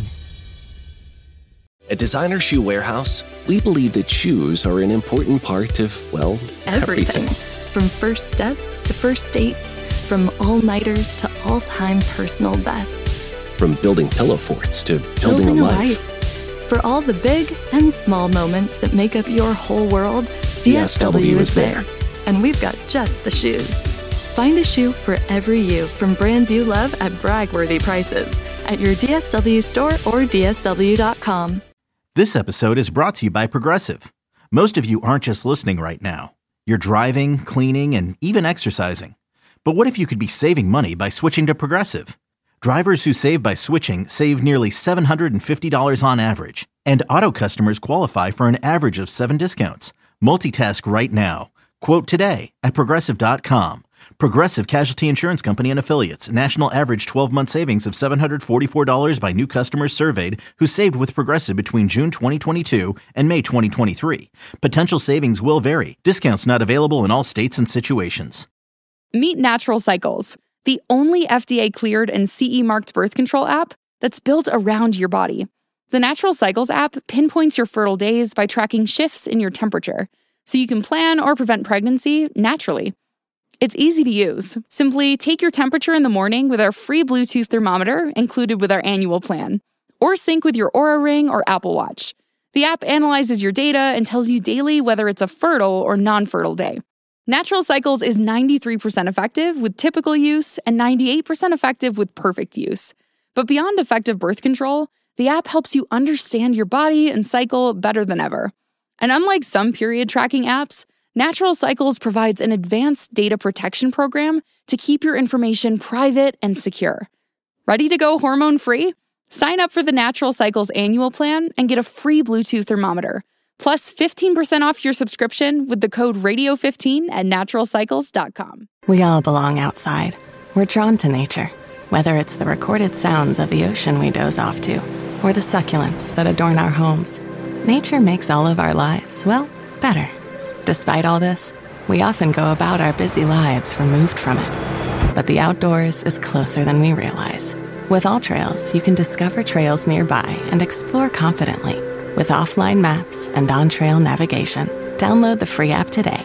At Designer Shoe Warehouse, we believe that shoes are an important part of, well, everything. everything. From first steps to first dates, from all-nighters to all-time personal bests. From building pillow forts to building, building a, a life. life. For all the big and small moments that make up your whole world, D S W is there. And we've got just the shoes. Find a shoe for every you from brands you love at brag-worthy prices at your D S W store or D S W dot com. This episode is brought to you by Progressive. Most of you aren't just listening right now. You're driving, cleaning, and even exercising. But what if you could be saving money by switching to Progressive? Drivers who save by switching save nearly seven hundred fifty dollars on average. And auto customers qualify for an average of seven discounts. Multitask right now. Quote today at Progressive dot com. Progressive Casualty Insurance Company and Affiliates. National average twelve-month savings of seven hundred forty-four dollars by new customers surveyed who saved with Progressive between June twenty twenty-two and May twenty twenty-three. Potential savings will vary. Discounts not available in all states and situations. Meet Natural Cycles, the only F D A-cleared and C E-marked birth control app that's built around your body. The Natural Cycles app pinpoints your fertile days by tracking shifts in your temperature, so you can plan or prevent pregnancy naturally. It's easy to use. Simply take your temperature in the morning with our free Bluetooth thermometer included with our annual plan, or sync with your Oura Ring or Apple Watch. The app analyzes your data and tells you daily whether it's a fertile or non-fertile day. Natural Cycles is ninety-three percent effective with typical use and ninety-eight percent effective with perfect use. But beyond effective birth control, the app helps you understand your body and cycle better than ever. And unlike some period tracking apps, Natural Cycles provides an advanced data protection program to keep your information private and secure. Ready to go hormone-free? Sign up for the Natural Cycles annual plan and get a free Bluetooth thermometer, plus fifteen percent off your subscription with the code radio fifteen at natural cycles dot com. We all belong outside. We're drawn to nature, whether it's the recorded sounds of the ocean we doze off to, or the succulents that adorn our homes. Nature makes all of our lives, well, better. Despite all this, we often go about our busy lives removed from it. But the outdoors is closer than we realize. With AllTrails, you can discover trails nearby and explore confidently. With offline maps and on-trail navigation, download the free app today.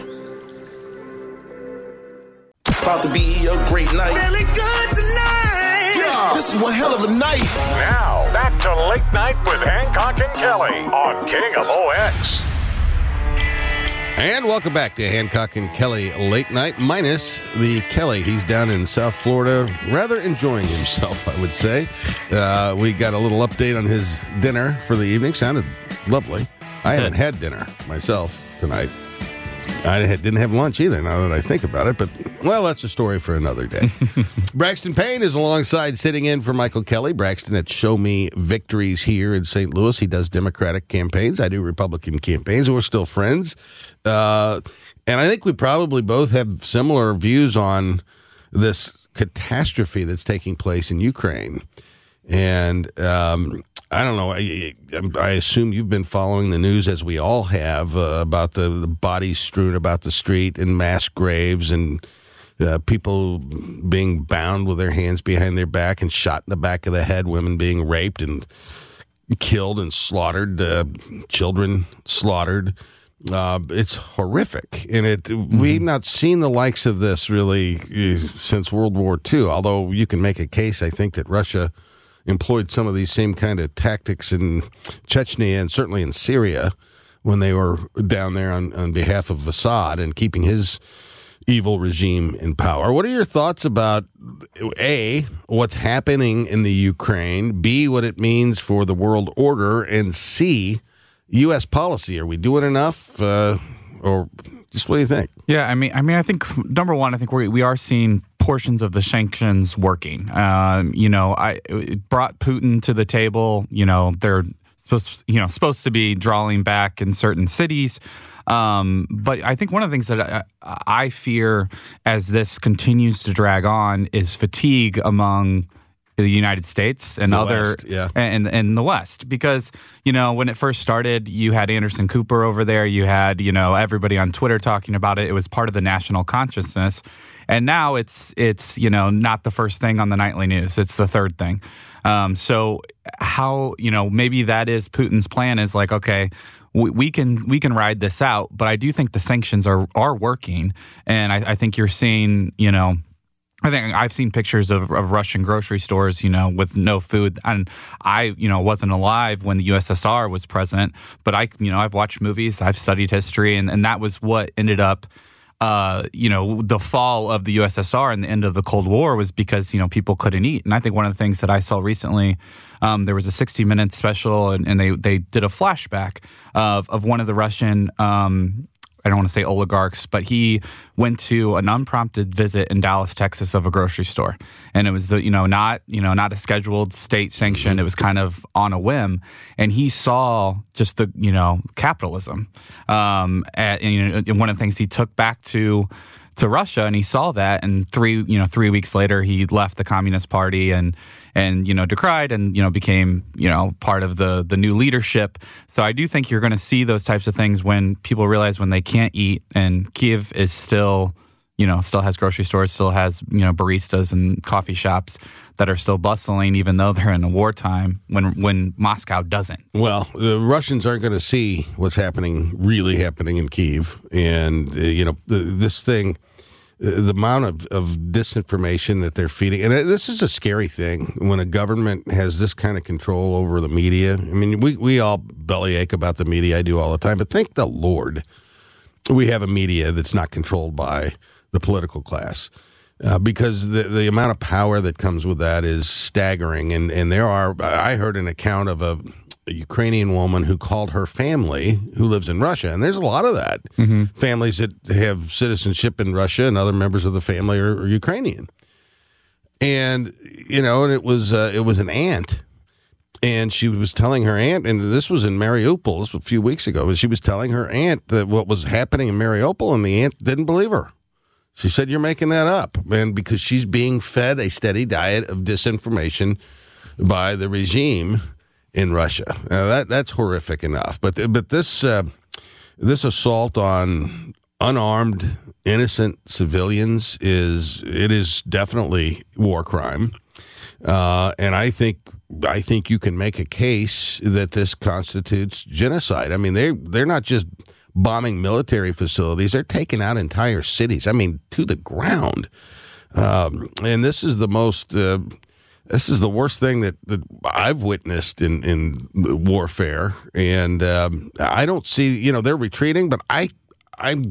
About to be a great night. Really good tonight. Yeah, this is one hell of a night. Now, back to Late Night with Hancock and Kelly on King of O X. And welcome back to Hancock and Kelly Late Night, minus the Kelly. He's down in South Florida, rather enjoying himself, I would say. Uh, we got a little update on his dinner for the evening. Sounded lovely. I haven't had dinner myself tonight. I had, didn't have lunch either, now that I think about it. But, well, that's a story for another day. Braxton Payne is alongside, sitting in for Michael Kelly. Braxton at Show Me Victories here in Saint Louis. He does Democratic campaigns. I do Republican campaigns. We're still friends. Uh, and I think we probably both have similar views on this catastrophe that's taking place in Ukraine. And um, I don't know. I, I assume you've been following the news, as we all have, uh, about the, the bodies strewn about the street and mass graves and uh, people being bound with their hands behind their back and shot in the back of the head, women being raped and killed and slaughtered, uh, children slaughtered. Uh, it's horrific, and it mm-hmm. we've not seen the likes of this really uh, since World War Two, although you can make a case, I think, that Russia employed some of these same kind of tactics in Chechnya and certainly in Syria when they were down there on, on behalf of Assad and keeping his evil regime in power. What are your thoughts about, A, what's happening in the Ukraine, B, what it means for the world order, and C, U S policy? Are we doing enough, uh, or just what do you think? Yeah, I mean, I mean, I think number one, I think we we are seeing portions of the sanctions working. Um, you know, I it brought Putin to the table. You know, they're supposed, you know, supposed to be drawing back in certain cities. Um, but I think one of the things that I, I fear as this continues to drag on is fatigue among the United States and the other West, yeah. and and the West, because you know when it first started, you had Anderson Cooper over there, you had you know everybody on Twitter talking about it. It was part of the national consciousness, and now it's it's you know not the first thing on the nightly news; it's the third thing. Um, so how you know maybe that is Putin's plan is like okay. We, we can we can ride this out, but I do think the sanctions are are working, and I, I think you're seeing, you know, I think I've seen pictures of, of Russian grocery stores, you know, with no food, and I, you know, wasn't alive when the U S S R was present, but I, you know, I've watched movies, I've studied history, and, and that was what ended up. Uh, you know, the fall of the U S S R and the end of the Cold War was because, you know, people couldn't eat. And I think one of the things that I saw recently, um, there was a sixty minute special and, and they, they did a flashback of, of one of the Russian, um, I don't want to say oligarchs, but he went to an unprompted visit in Dallas, Texas of a grocery store. And it was the, you know, not, you know, not a scheduled state sanction. It was kind of on a whim. And he saw just the, you know, capitalism. Um, at, and, you know, and one of the things he took back to, to Russia, and he saw that, and three, you know, three weeks later, he left the Communist Party and, and you know, decried and, you know, became, you know, part of the the new leadership. So I do think you're going to see those types of things when people realize when they can't eat, and Kyiv is still, you know, still has grocery stores, still has, you know, baristas and coffee shops that are still bustling, even though they're in a wartime when when Moscow doesn't. Well, the Russians aren't going to see what's happening, really happening in Kyiv. And, uh, you know, this thing, the amount of, of disinformation that they're feeding, and this is a scary thing when a government has this kind of control over the media. I mean, we, we all bellyache about the media. I do all the time, but thank the Lord we have a media that's not controlled by the political class, uh, because the the amount of power that comes with that is staggering. And, and there are, I heard an account of a, a Ukrainian woman who called her family who lives in Russia. And there's a lot of that. Mm-hmm. Families that have citizenship in Russia and other members of the family are, are Ukrainian. And, you know, and it was, uh, it was an aunt. And she was telling her aunt, and this was in Mariupol, this was a few weeks ago, but she was telling her aunt that what was happening in Mariupol, and the aunt didn't believe her. She said, "You're making that up." And because she's being fed a steady diet of disinformation by the regime in Russia. Now, that that's horrific enough. But but this uh, this assault on unarmed, innocent civilians is it is definitely war crime. Uh, and I think I think you can make a case that this constitutes genocide. I mean, they they're not just bombing military facilities; they're taking out entire cities. I mean, to the ground. Um, and this is the most. Uh, this is the worst thing that, that I've witnessed in in warfare. And um, I don't see. You know, they're retreating, but I I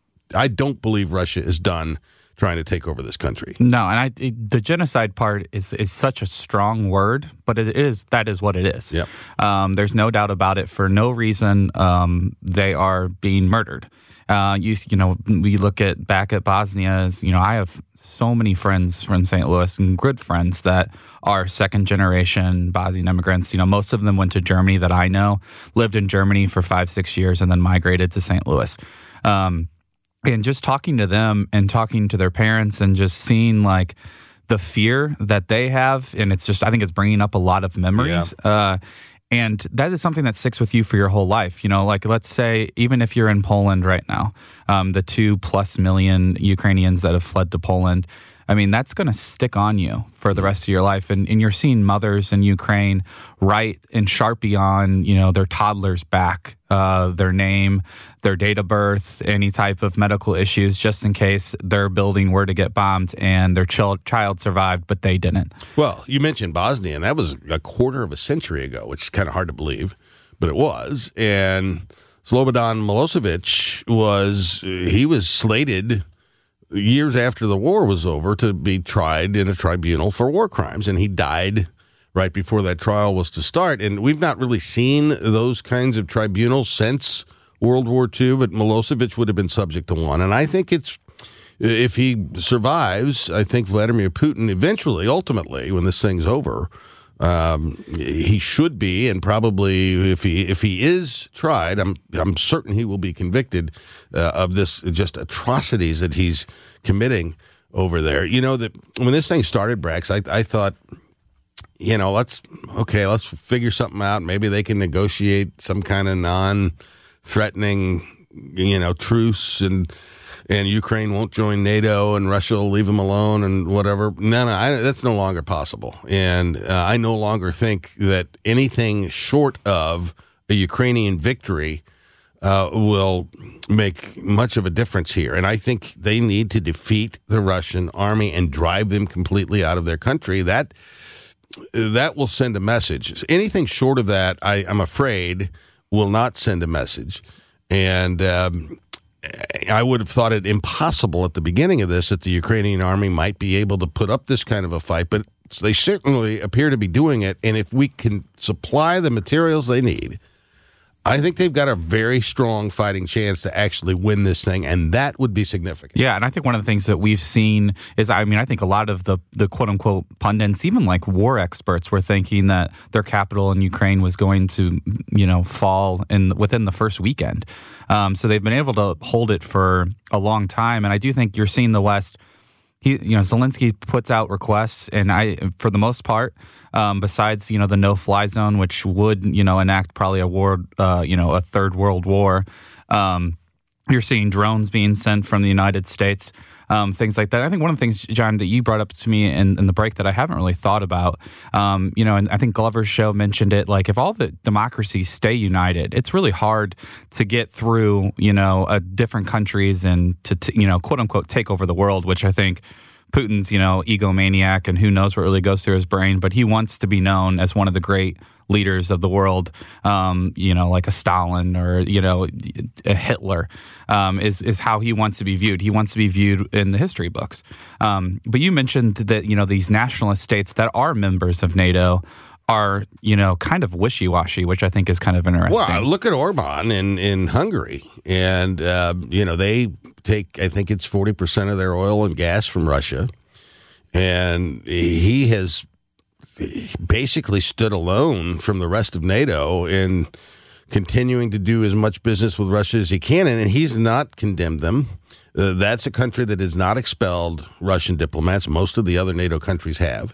I don't believe Russia is done trying to take over this country. No, and I it, the genocide part is is such a strong word, but it is that is what it is. Yep. Um, there's no doubt about it. For no reason, um, they are being murdered. Uh, you you know, we look at back at Bosnia as, you know, I have so many friends from Saint Louis and good friends that are second generation Bosnian immigrants. You know, most of them went to Germany that I know, lived in Germany for five, six years, and then migrated to Saint Louis. Um, And just talking to them and talking to their parents and just seeing like the fear that they have. And it's just, I think it's bringing up a lot of memories. Yeah. Uh, and that is something that sticks with you for your whole life. You know, like let's say, even if you're in Poland right now, um, the two plus million Ukrainians that have fled to Poland, I mean, that's going to stick on you for the rest of your life. And, and you're seeing mothers in Ukraine write in Sharpie on, you know, their toddler's back, uh, their name, their date of birth, any type of medical issues, just in case their building were to get bombed and their child, child survived, but they didn't. Well, you mentioned Bosnia, and that was a quarter of a century ago, which is kind of hard to believe, but it was. And Slobodan Milosevic was, he was slated years after the war was over to be tried in a tribunal for war crimes, and he died right before that trial was to start. And we've not really seen those kinds of tribunals since World War Two, but Milosevic would have been subject to one. And I think it's, if he survives, I think Vladimir Putin eventually, ultimately, when this thing's over, um, he should be, and probably if he if he is tried, I'm I'm certain he will be convicted uh, of this just atrocities that he's committing over there. You know, that when this thing started, Brax, I I thought, you know, let's okay, let's figure something out. Maybe they can negotiate some kind of non-threatening, you know, truce, and. And Ukraine won't join NATO, and Russia will leave them alone, and whatever. No, no, I, that's no longer possible. And uh, I no longer think that anything short of a Ukrainian victory uh, will make much of a difference here. And I think they need to defeat the Russian army and drive them completely out of their country. That that will send a message. Anything short of that, I, I'm afraid, will not send a message. And um, I would have thought it impossible at the beginning of this that the Ukrainian army might be able to put up this kind of a fight, but they certainly appear to be doing it. And if we can supply the materials they need, I think they've got a very strong fighting chance to actually win this thing, and that would be significant. Yeah, and I think one of the things that we've seen is, I mean, I think a lot of the, the quote-unquote pundits, even like war experts, were thinking that their capital in Ukraine was going to, you know, fall in within the first weekend. Um, so they've been able to hold it for a long time, and I do think you're seeing the West. He, you know, Zelensky puts out requests, and I, for the most part, um, besides, you know, the no-fly zone, which would, you know, enact probably a war, uh, you know, a third world war. Um, you're seeing drones being sent from the United States, um, things like that. I think one of the things, John, that you brought up to me in, in the break that I haven't really thought about, um, you know, and I think Glover's show mentioned it, like if all the democracies stay united, it's really hard to get through, you know, uh, different countries and to, t- you know, quote unquote, take over the world, which I think Putin's, you know, egomaniac, and who knows what really goes through his brain, but he wants to be known as one of the great leaders of the world, um, you know, like a Stalin or, you know, a Hitler, um, is, is how he wants to be viewed. He wants to be viewed in the history books. Um, but you mentioned that, you know, these nationalist states that are members of NATO are, you know, kind of wishy-washy, which I think is kind of interesting. Well, look at Orban in, in Hungary. And, uh, you know, they take, I think it's forty percent of their oil and gas from Russia. And he has basically stood alone from the rest of NATO in continuing to do as much business with Russia as he can. And he's not condemned them. Uh, that's a country that has not expelled Russian diplomats. Most of the other NATO countries have.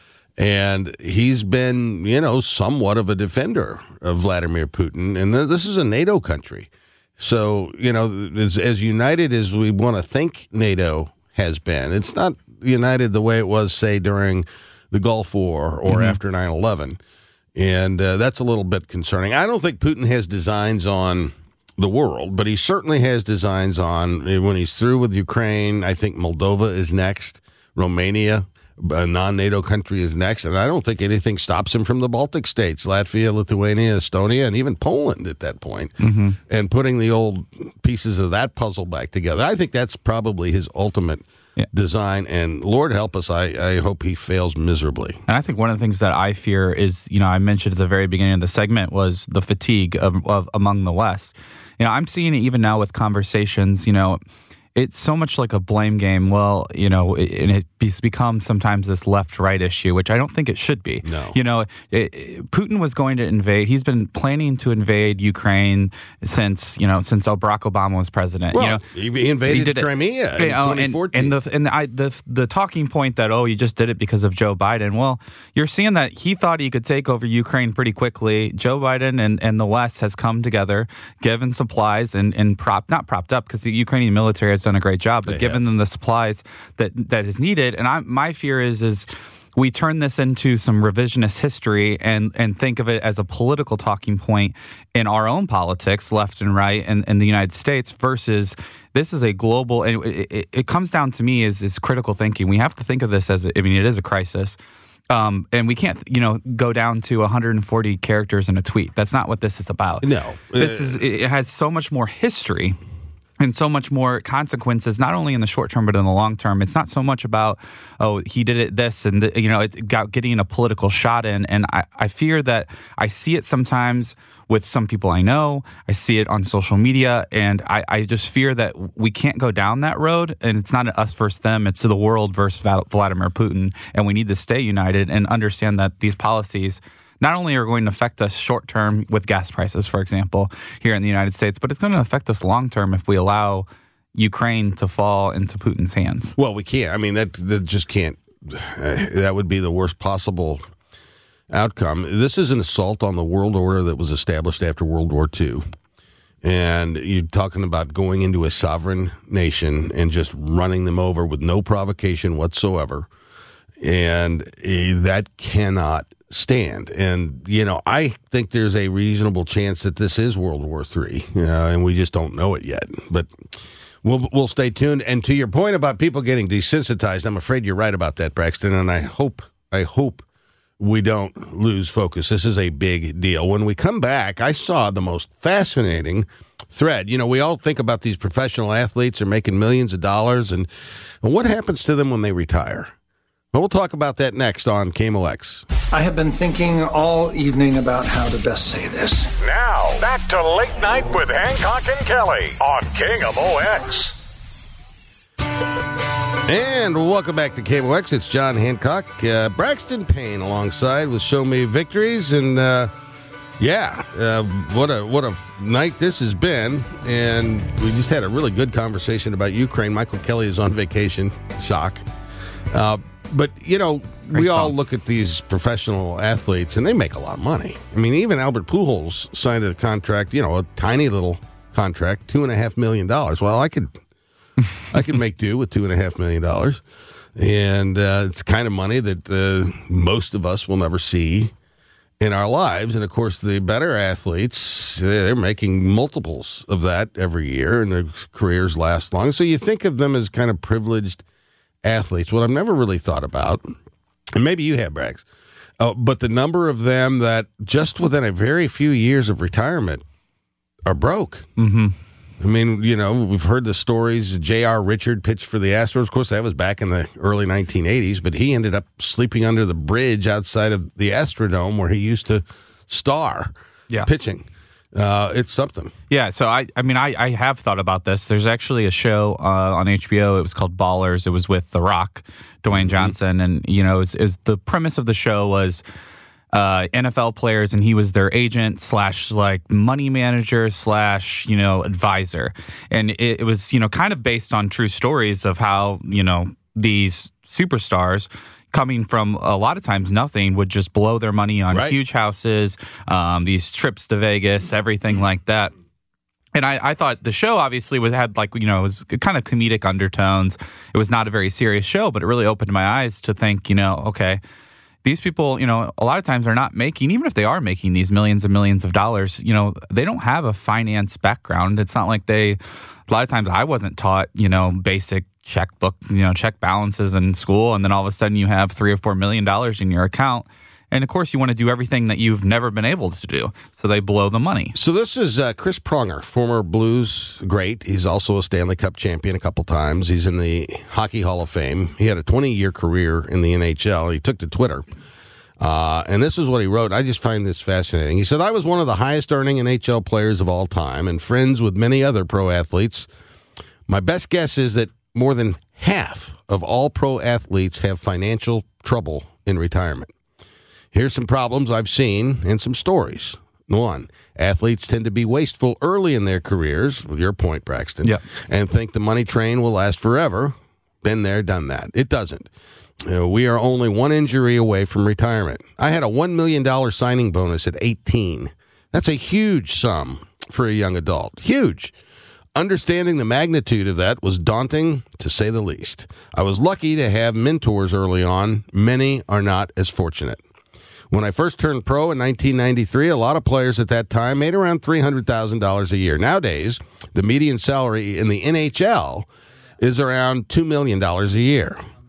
And he's been, you know, somewhat of a defender of Vladimir Putin. And this is a NATO country. So, you know, as, as united as we want to think NATO has been, it's not united the way it was, say, during the Gulf War or mm-hmm. after nine eleven. And uh, that's a little bit concerning. I don't think Putin has designs on the world, but he certainly has designs on, when he's through with Ukraine, I think Moldova is next, Romania, a non-NATO country, is next, and I don't think anything stops him from the Baltic states, Latvia, Lithuania, Estonia, and even Poland at that point, mm-hmm. and putting the old pieces of that puzzle back together. I think that's probably his ultimate yeah. design, and Lord help us, I, I hope he fails miserably. And I think one of the things that I fear is, you know, I mentioned at the very beginning of the segment, was the fatigue of, of among the West. You know, I'm seeing it even now with conversations, you know, it's so much like a blame game. Well, you know, and it, it's become sometimes this left-right issue, which I don't think it should be. No. You know, it, it, Putin was going to invade. He's been planning to invade Ukraine since, you know, since Barack Obama was president. Well, you know, he invaded he did Crimea it, in you know, twenty fourteen. And, and, the, and the, I, the, the talking point that, oh, you just did it because of Joe Biden. Well, you're seeing that he thought he could take over Ukraine pretty quickly. Joe Biden and, and the West has come together, given supplies and, and prop, not propped up, because the Ukrainian military has done a great job, but they given have. them the supplies that, that is needed. And I, my fear is, is we turn this into some revisionist history and, and think of it as a political talking point in our own politics, left and right, in, in the United States, versus this is a global, and it, it, it comes down to me is, is critical thinking. We have to think of this as, a, I mean, it is a crisis. Um, and we can't, you know, go down to one hundred forty characters in a tweet. That's not what this is about. No. This is, it has so much more history and so much more consequences, not only in the short term, but in the long term. It's not so much about, oh, he did it this, and, the, you know, it's got getting a political shot in. And I, I fear that I see it sometimes with some people I know. I see it on social media, and I, I just fear that we can't go down that road. And it's not us versus them. It's the world versus Vladimir Putin. And we need to stay united and understand that these policies not only are going to affect us short term with gas prices, for example, here in the United States, but it's going to affect us long term if we allow Ukraine to fall into Putin's hands. Well, we can't. I mean, that, that just can't. Uh, that would be the worst possible outcome. This is an assault on the world order that was established after World War Two. And you're talking about going into a sovereign nation and just running them over with no provocation whatsoever. And uh, that cannot stand. And, you know, I think there's a reasonable chance that this is World War Three, uh, and we just don't know it yet. But we'll we'll stay tuned. And to your point about people getting desensitized, I'm afraid you're right about that, Braxton, and I hope I hope we don't lose focus. This is a big deal. When we come back, I saw the most fascinating thread. You know, we all think about these professional athletes are making millions of dollars, and what happens to them when they retire? Well, we'll talk about that next on K M O X. I have been thinking all evening about how to best say this. Now, back to Late Night with Hancock and Kelly on K M O X. And welcome back to K M O X. It's John Hancock, uh, Braxton Payne alongside with Show Me Victories. And, uh, yeah, uh, what a what a night this has been. And we just had a really good conversation about Ukraine. Michael Kelly is on vacation. Shock. Uh, but, you know, Great we song. all look at these professional athletes, and they make a lot of money. I mean, even Albert Pujols signed a contract, you know, a tiny little contract, two and a half million dollars. Well, I could, I could make do with two and a half million dollars, and uh, it's kind of money that uh, most of us will never see in our lives. And of course, the better athletes, they're making multiples of that every year, and their careers last long. So you think of them as kind of privileged athletes. What I've never really thought about, and maybe you have, Brax, uh, but the number of them that just within a very few years of retirement are broke. Mm-hmm. I mean, you know, we've heard the stories. J R. Richard pitched for the Astros. Of course, that was back in the early nineteen eighties, but he ended up sleeping under the bridge outside of the Astrodome where he used to star yeah. pitching. Uh, it's something. Yeah, so I I mean, I, I have thought about this. There's actually a show uh, on H B O. It was called Ballers. It was with The Rock, Dwayne Johnson. And, you know, it was, it was, the premise of the show was uh, N F L players, and he was their agent slash, like, money manager slash, you know, advisor. And it, it was, you know, kind of based on true stories of how, you know, these superstars coming from a lot of times nothing would just blow their money on right. huge houses, um, these trips to Vegas, everything like that. And I, I thought the show obviously was had like, you know, it was kind of comedic undertones. It was not a very serious show, but it really opened my eyes to think, you know, okay, these people, you know, a lot of times are not making, even if they are making these millions and millions of dollars, you know, they don't have a finance background. It's not like they, a lot of times I wasn't taught, you know, basic checkbook, you know, check balances in school, and then all of a sudden you have three or four million dollars in your account. And of course, you want to do everything that you've never been able to do. So they blow the money. So this is uh, Chris Pronger, former Blues great. He's also a Stanley Cup champion a couple times. He's in the Hockey Hall of Fame. He had a twenty-year career in the N H L. He took to Twitter. Uh, and this is what he wrote. I just find this fascinating. He said, I was one of the highest earning N H L players of all time and friends with many other pro athletes. My best guess is that more than half of all pro athletes have financial trouble in retirement. Here's some problems I've seen and some stories. One, athletes tend to be wasteful early in their careers, your point, Braxton, yep. and think the money train will last forever. Been there, done that. It doesn't. Uh, we are only one injury away from retirement. I had a one million dollars signing bonus at eighteen. That's a huge sum for a young adult. Huge. Understanding the magnitude of that was daunting, to say the least. I was lucky to have mentors early on. Many are not as fortunate. When I first turned pro in nineteen ninety-three, a lot of players at that time made around three hundred thousand dollars a year. Nowadays, the median salary in the N H L is around two million dollars a year.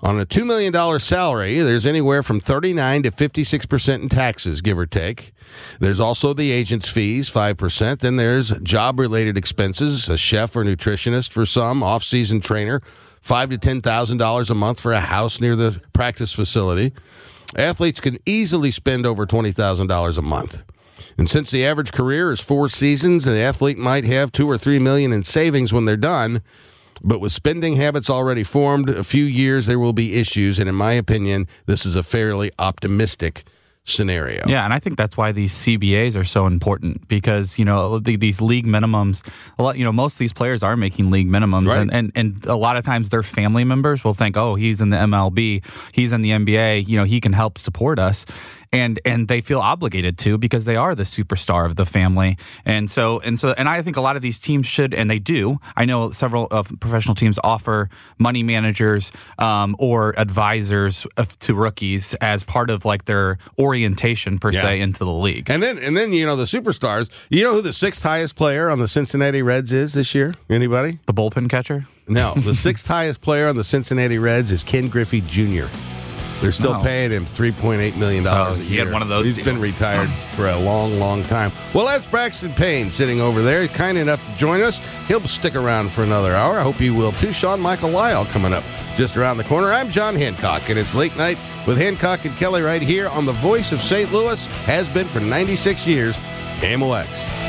On a two million dollars salary, there's anywhere from thirty-nine to fifty-six percent in taxes, give or take. There's also the agent's fees, five percent. Then there's job-related expenses, a chef or nutritionist for some, off-season trainer, five thousand to ten thousand dollars a month for a house near the practice facility. Athletes can easily spend over twenty thousand dollars a month. And since the average career is four seasons, an athlete might have two or three million in savings when they're done. But with spending habits already formed, a few years there will be issues. And in my opinion, this is a fairly optimistic scenario. Yeah, and I think that's why these C B As are so important because, you know, the, these league minimums, a lot, you know, most of these players are making league minimums. Right. And, and, and a lot of times their family members will think, oh, he's in the M L B, he's in the N B A, you know, he can help support us. And and they feel obligated to because they are the superstar of the family. And so and so and I think a lot of these teams should, and they do. I know several of professional teams offer money managers um, or advisors of, to rookies as part of like their orientation per Yeah. se into the league. And then and then you know the superstars. You know who the sixth highest player on the Cincinnati Reds is this year? Anybody? The bullpen catcher? No, the sixth highest player on the Cincinnati Reds is Ken Griffey Junior They're still Oh. paying him three point eight million dollars Oh, a he year. had one of those He's deals. been retired for a long, long time. Well, that's Braxton Payne sitting over there. He's kind enough to join us. He'll stick around for another hour. I hope you will too. Sean Michael Lyle coming up just around the corner. I'm John Hancock, and it's Late Night with Hancock and Kelly right here on the voice of Saint Louis. Has been for ninety-six years, K M O X.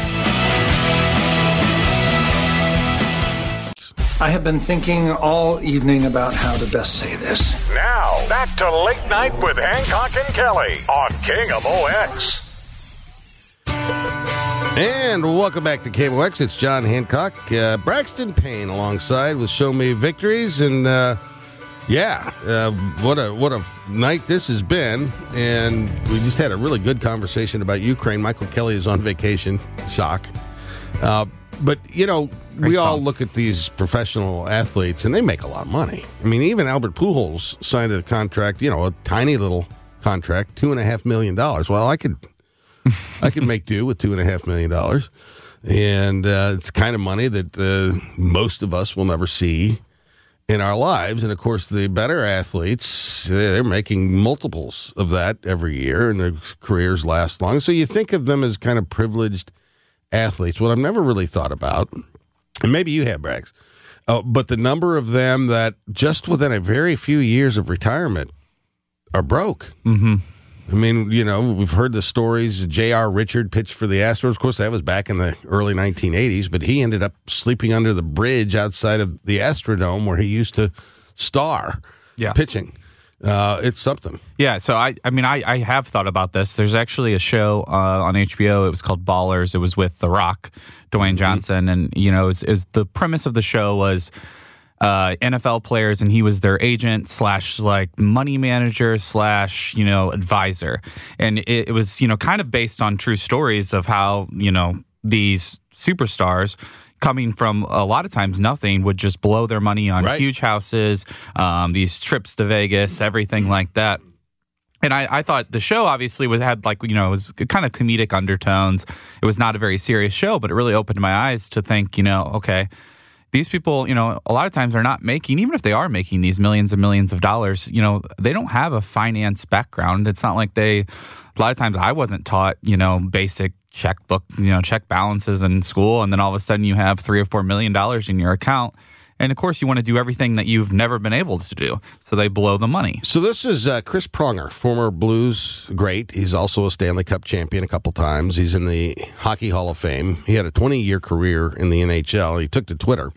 I have been thinking all evening about how to best say this. Now, back to Late Night with Hancock and Kelly on King of O X. And welcome back to K M O X. It's John Hancock, uh, Braxton Payne alongside with Show Me Victories. And uh, yeah, uh, what a what a night this has been. And we just had a really good conversation about Ukraine. Michael Kelly is on vacation. Shock. Uh, but, you know, Great we all song. look at these professional athletes, and they make a lot of money. I mean, even Albert Pujols signed a contract, you know, a tiny little contract, two and a half million dollars. Well, I could, I could make do with two and a half million dollars, and uh, it's kind of money that uh, most of us will never see in our lives. And of course, the better athletes, they're making multiples of that every year, and their careers last long. So you think of them as kind of privileged athletes. What I've never really thought about, and maybe you have, Brax, uh, but the number of them that just within a very few years of retirement are broke. Mm-hmm. I mean, you know, we've heard the stories. J R. Richard pitched for the Astros. Of course, that was back in the early nineteen eighties, but he ended up sleeping under the bridge outside of the Astrodome where he used to star Yeah. pitching. Uh, it's something. Yeah, so I, I mean, I, I have thought about this. There's actually a show uh, on H B O. It was called Ballers. It was with The Rock, Dwayne Johnson, and you know, it was, it was, the premise of the show was uh, N F L players, and he was their agent slash like money manager slash you know advisor, and it, it was you know kind of based on true stories of how you know these superstars, coming from a lot of times nothing, would just blow their money on Right. huge houses, um, these trips to Vegas, everything like that. And I, I thought the show obviously was had like, you know, it was kind of comedic undertones. It was not a very serious show, but it really opened my eyes to think, you know, okay, these people, you know, a lot of times are not making, even if they are making these millions and millions of dollars, you know, they don't have a finance background. It's not like they, a lot of times I wasn't taught, you know, basic checkbook, you know, check balances in school. And then all of a sudden you have three or four million dollars in your account. And of course you want to do everything that you've never been able to do. So they blow the money. So this is uh, Chris Pronger, former Blues great. He's also a Stanley Cup champion a couple times. He's in the Hockey Hall of Fame. He had a twenty-year career in the N H L. He took to Twitter.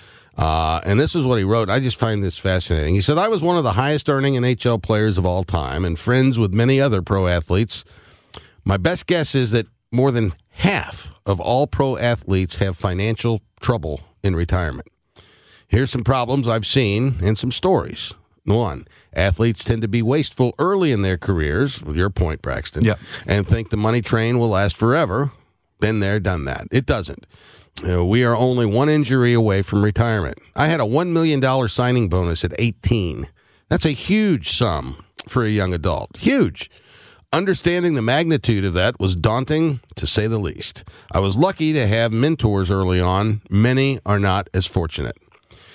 Uh, and this is what he wrote. I just find this fascinating. He said, I was one of the highest earning N H L players of all time and friends with many other pro athletes. My best guess is that more than half of all pro athletes have financial trouble in retirement. Here's some problems I've seen and some stories. One, athletes tend to be wasteful early in their careers, with your point, Braxton, Yep. and think the money train will last forever. Been there, done that. It doesn't. Uh, we are only one injury away from retirement. I had a one million dollars signing bonus at eighteen. That's a huge sum for a young adult. Huge. Understanding the magnitude of that was daunting, to say the least. I was lucky to have mentors early on. Many are not as fortunate.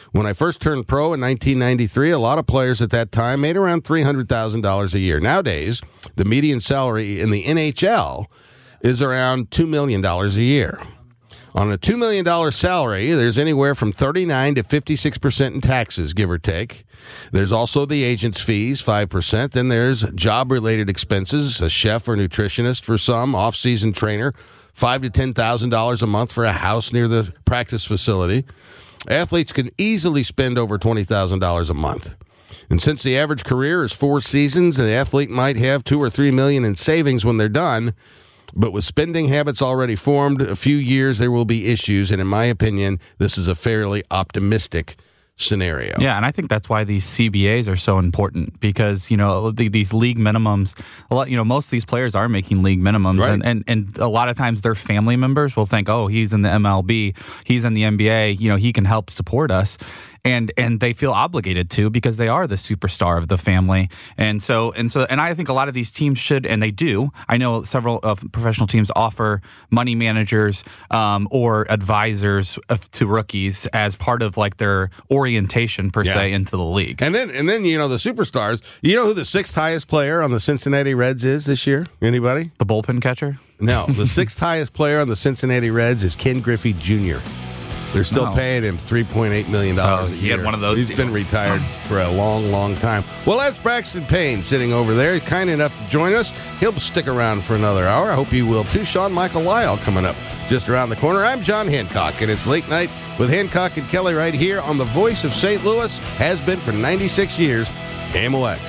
When I first turned pro in nineteen ninety-three, a lot of players at that time made around three hundred thousand dollars a year. Nowadays, the median salary in the N H L is around two million dollars a year. On a two million dollars salary, there's anywhere from thirty-nine to fifty-six percent in taxes, give or take. There's also the agent's fees, five percent. Then there's job-related expenses, a chef or nutritionist for some, off-season trainer, five thousand to ten thousand dollars a month for a house near the practice facility. Athletes can easily spend over twenty thousand dollars a month. And since the average career is four seasons, an athlete might have two or three million in savings when they're done. But with spending habits already formed, a few years there will be issues. And in my opinion, this is a fairly optimistic scenario. Yeah, and I think that's why these C B As are so important because, you know, the, these league minimums, a lot, you know, most of these players are making league minimums. Right. And, and, and a lot of times their family members will think, oh, he's in the M L B, he's in the N B A, you know, he can help support us. And and they feel obligated to because they are the superstar of the family. And so and so and I think a lot of these teams should, and they do. I know several of professional teams offer money managers um, or advisors of, to rookies as part of like their orientation per Yeah. se into the league. And then and then you know the superstars. You know who the sixth highest player on the Cincinnati Reds is this year? Anybody? The bullpen catcher? No, the sixth highest player on the Cincinnati Reds is Ken Griffey Junior They're still No. paying him three point eight million dollars Oh, a he year. had one of those He's deals. been retired for a long, long time. Well, that's Braxton Payne sitting over there, kind enough to join us. He'll stick around for another hour. I hope you will too. Sean Michael Lyle coming up just around the corner. I'm John Hancock, and it's Late Night with Hancock and Kelly right here on the Voice of Saint Louis. Has been for ninety-six years, K M O X.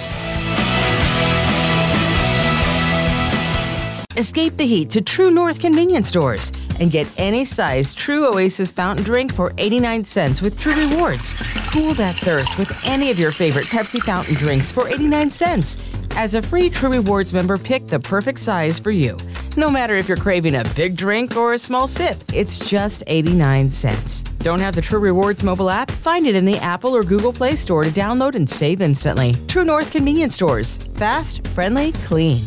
Escape the heat to True North convenience stores and get any size True Oasis fountain drink for eighty-nine cents with True Rewards. Cool that thirst with any of your favorite Pepsi fountain drinks for eighty-nine cents. As a free True Rewards member, pick the perfect size for you. No matter if you're craving a big drink or a small sip, it's just eighty-nine cents. Don't have the True Rewards mobile app? Find it in the Apple or Google Play Store to download and save instantly. True North convenience stores. Fast, friendly, clean.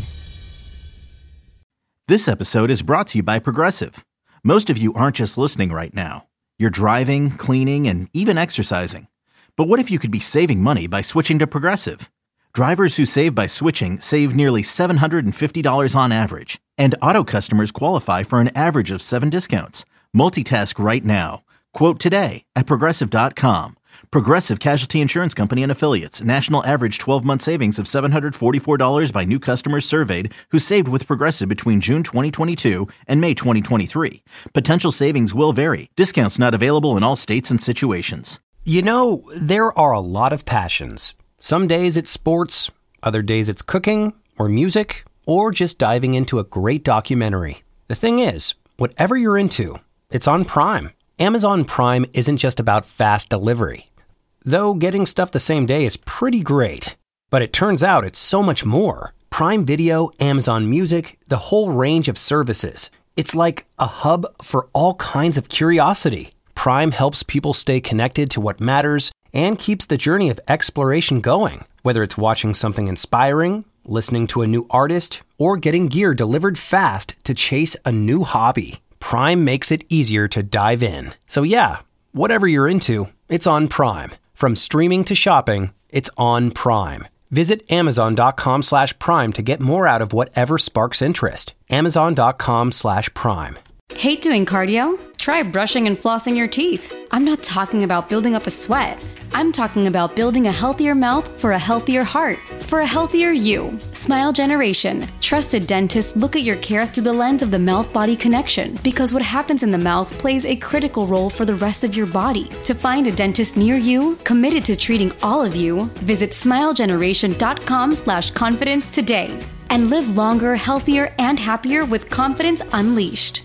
This episode is brought to you by Progressive. Most of you aren't just listening right now. You're driving, cleaning, and even exercising. But what if you could be saving money by switching to Progressive? Drivers who save by switching save nearly seven hundred fifty dollars on average. And auto customers qualify for an average of seven discounts. Multitask right now. Quote today at Progressive dot com. Progressive Casualty Insurance Company and Affiliates. National average twelve-month savings of seven hundred forty-four dollars by new customers surveyed who saved with Progressive between June twenty twenty-two and May twenty twenty-three. Potential savings will vary. Discounts not available in all states and situations. You know, there are a lot of passions. Some days it's sports, other days it's cooking or music, or just diving into a great documentary. The thing is, whatever you're into, it's on Prime. Amazon Prime isn't just about fast delivery. Though getting stuff the same day is pretty great. But it turns out it's so much more. Prime Video, Amazon Music, the whole range of services. It's like a hub for all kinds of curiosity. Prime helps people stay connected to what matters and keeps the journey of exploration going. Whether it's watching something inspiring, listening to a new artist, or getting gear delivered fast to chase a new hobby, Prime makes it easier to dive in. So yeah, whatever you're into, it's on Prime. From streaming to shopping, it's on Prime. Visit Amazon.com slash Prime to get more out of whatever sparks interest. Amazon.com slash Prime. Hate doing cardio? Try brushing and flossing your teeth. I'm not talking about building up a sweat. I'm talking about building a healthier mouth for a healthier heart, for a healthier you. Smile Generation. Trusted dentists look at your care through the lens of the mouth-body connection because what happens in the mouth plays a critical role for the rest of your body. To find a dentist near you, committed to treating all of you, visit smilegeneration.com slash confidence today and live longer, healthier, and happier with confidence unleashed.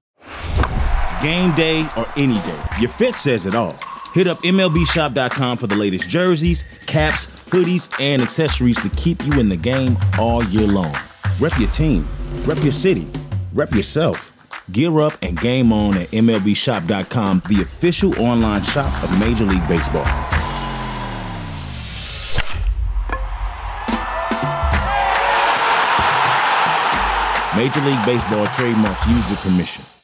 Game day or any day, your fit says it all. Hit up M L B shop dot com for the latest jerseys, caps, hoodies, and accessories to keep you in the game all year long. Rep your team, rep your city, rep yourself. Gear up and game on at M L B shop dot com, the official online shop of Major League Baseball. Major League Baseball trademark used with permission.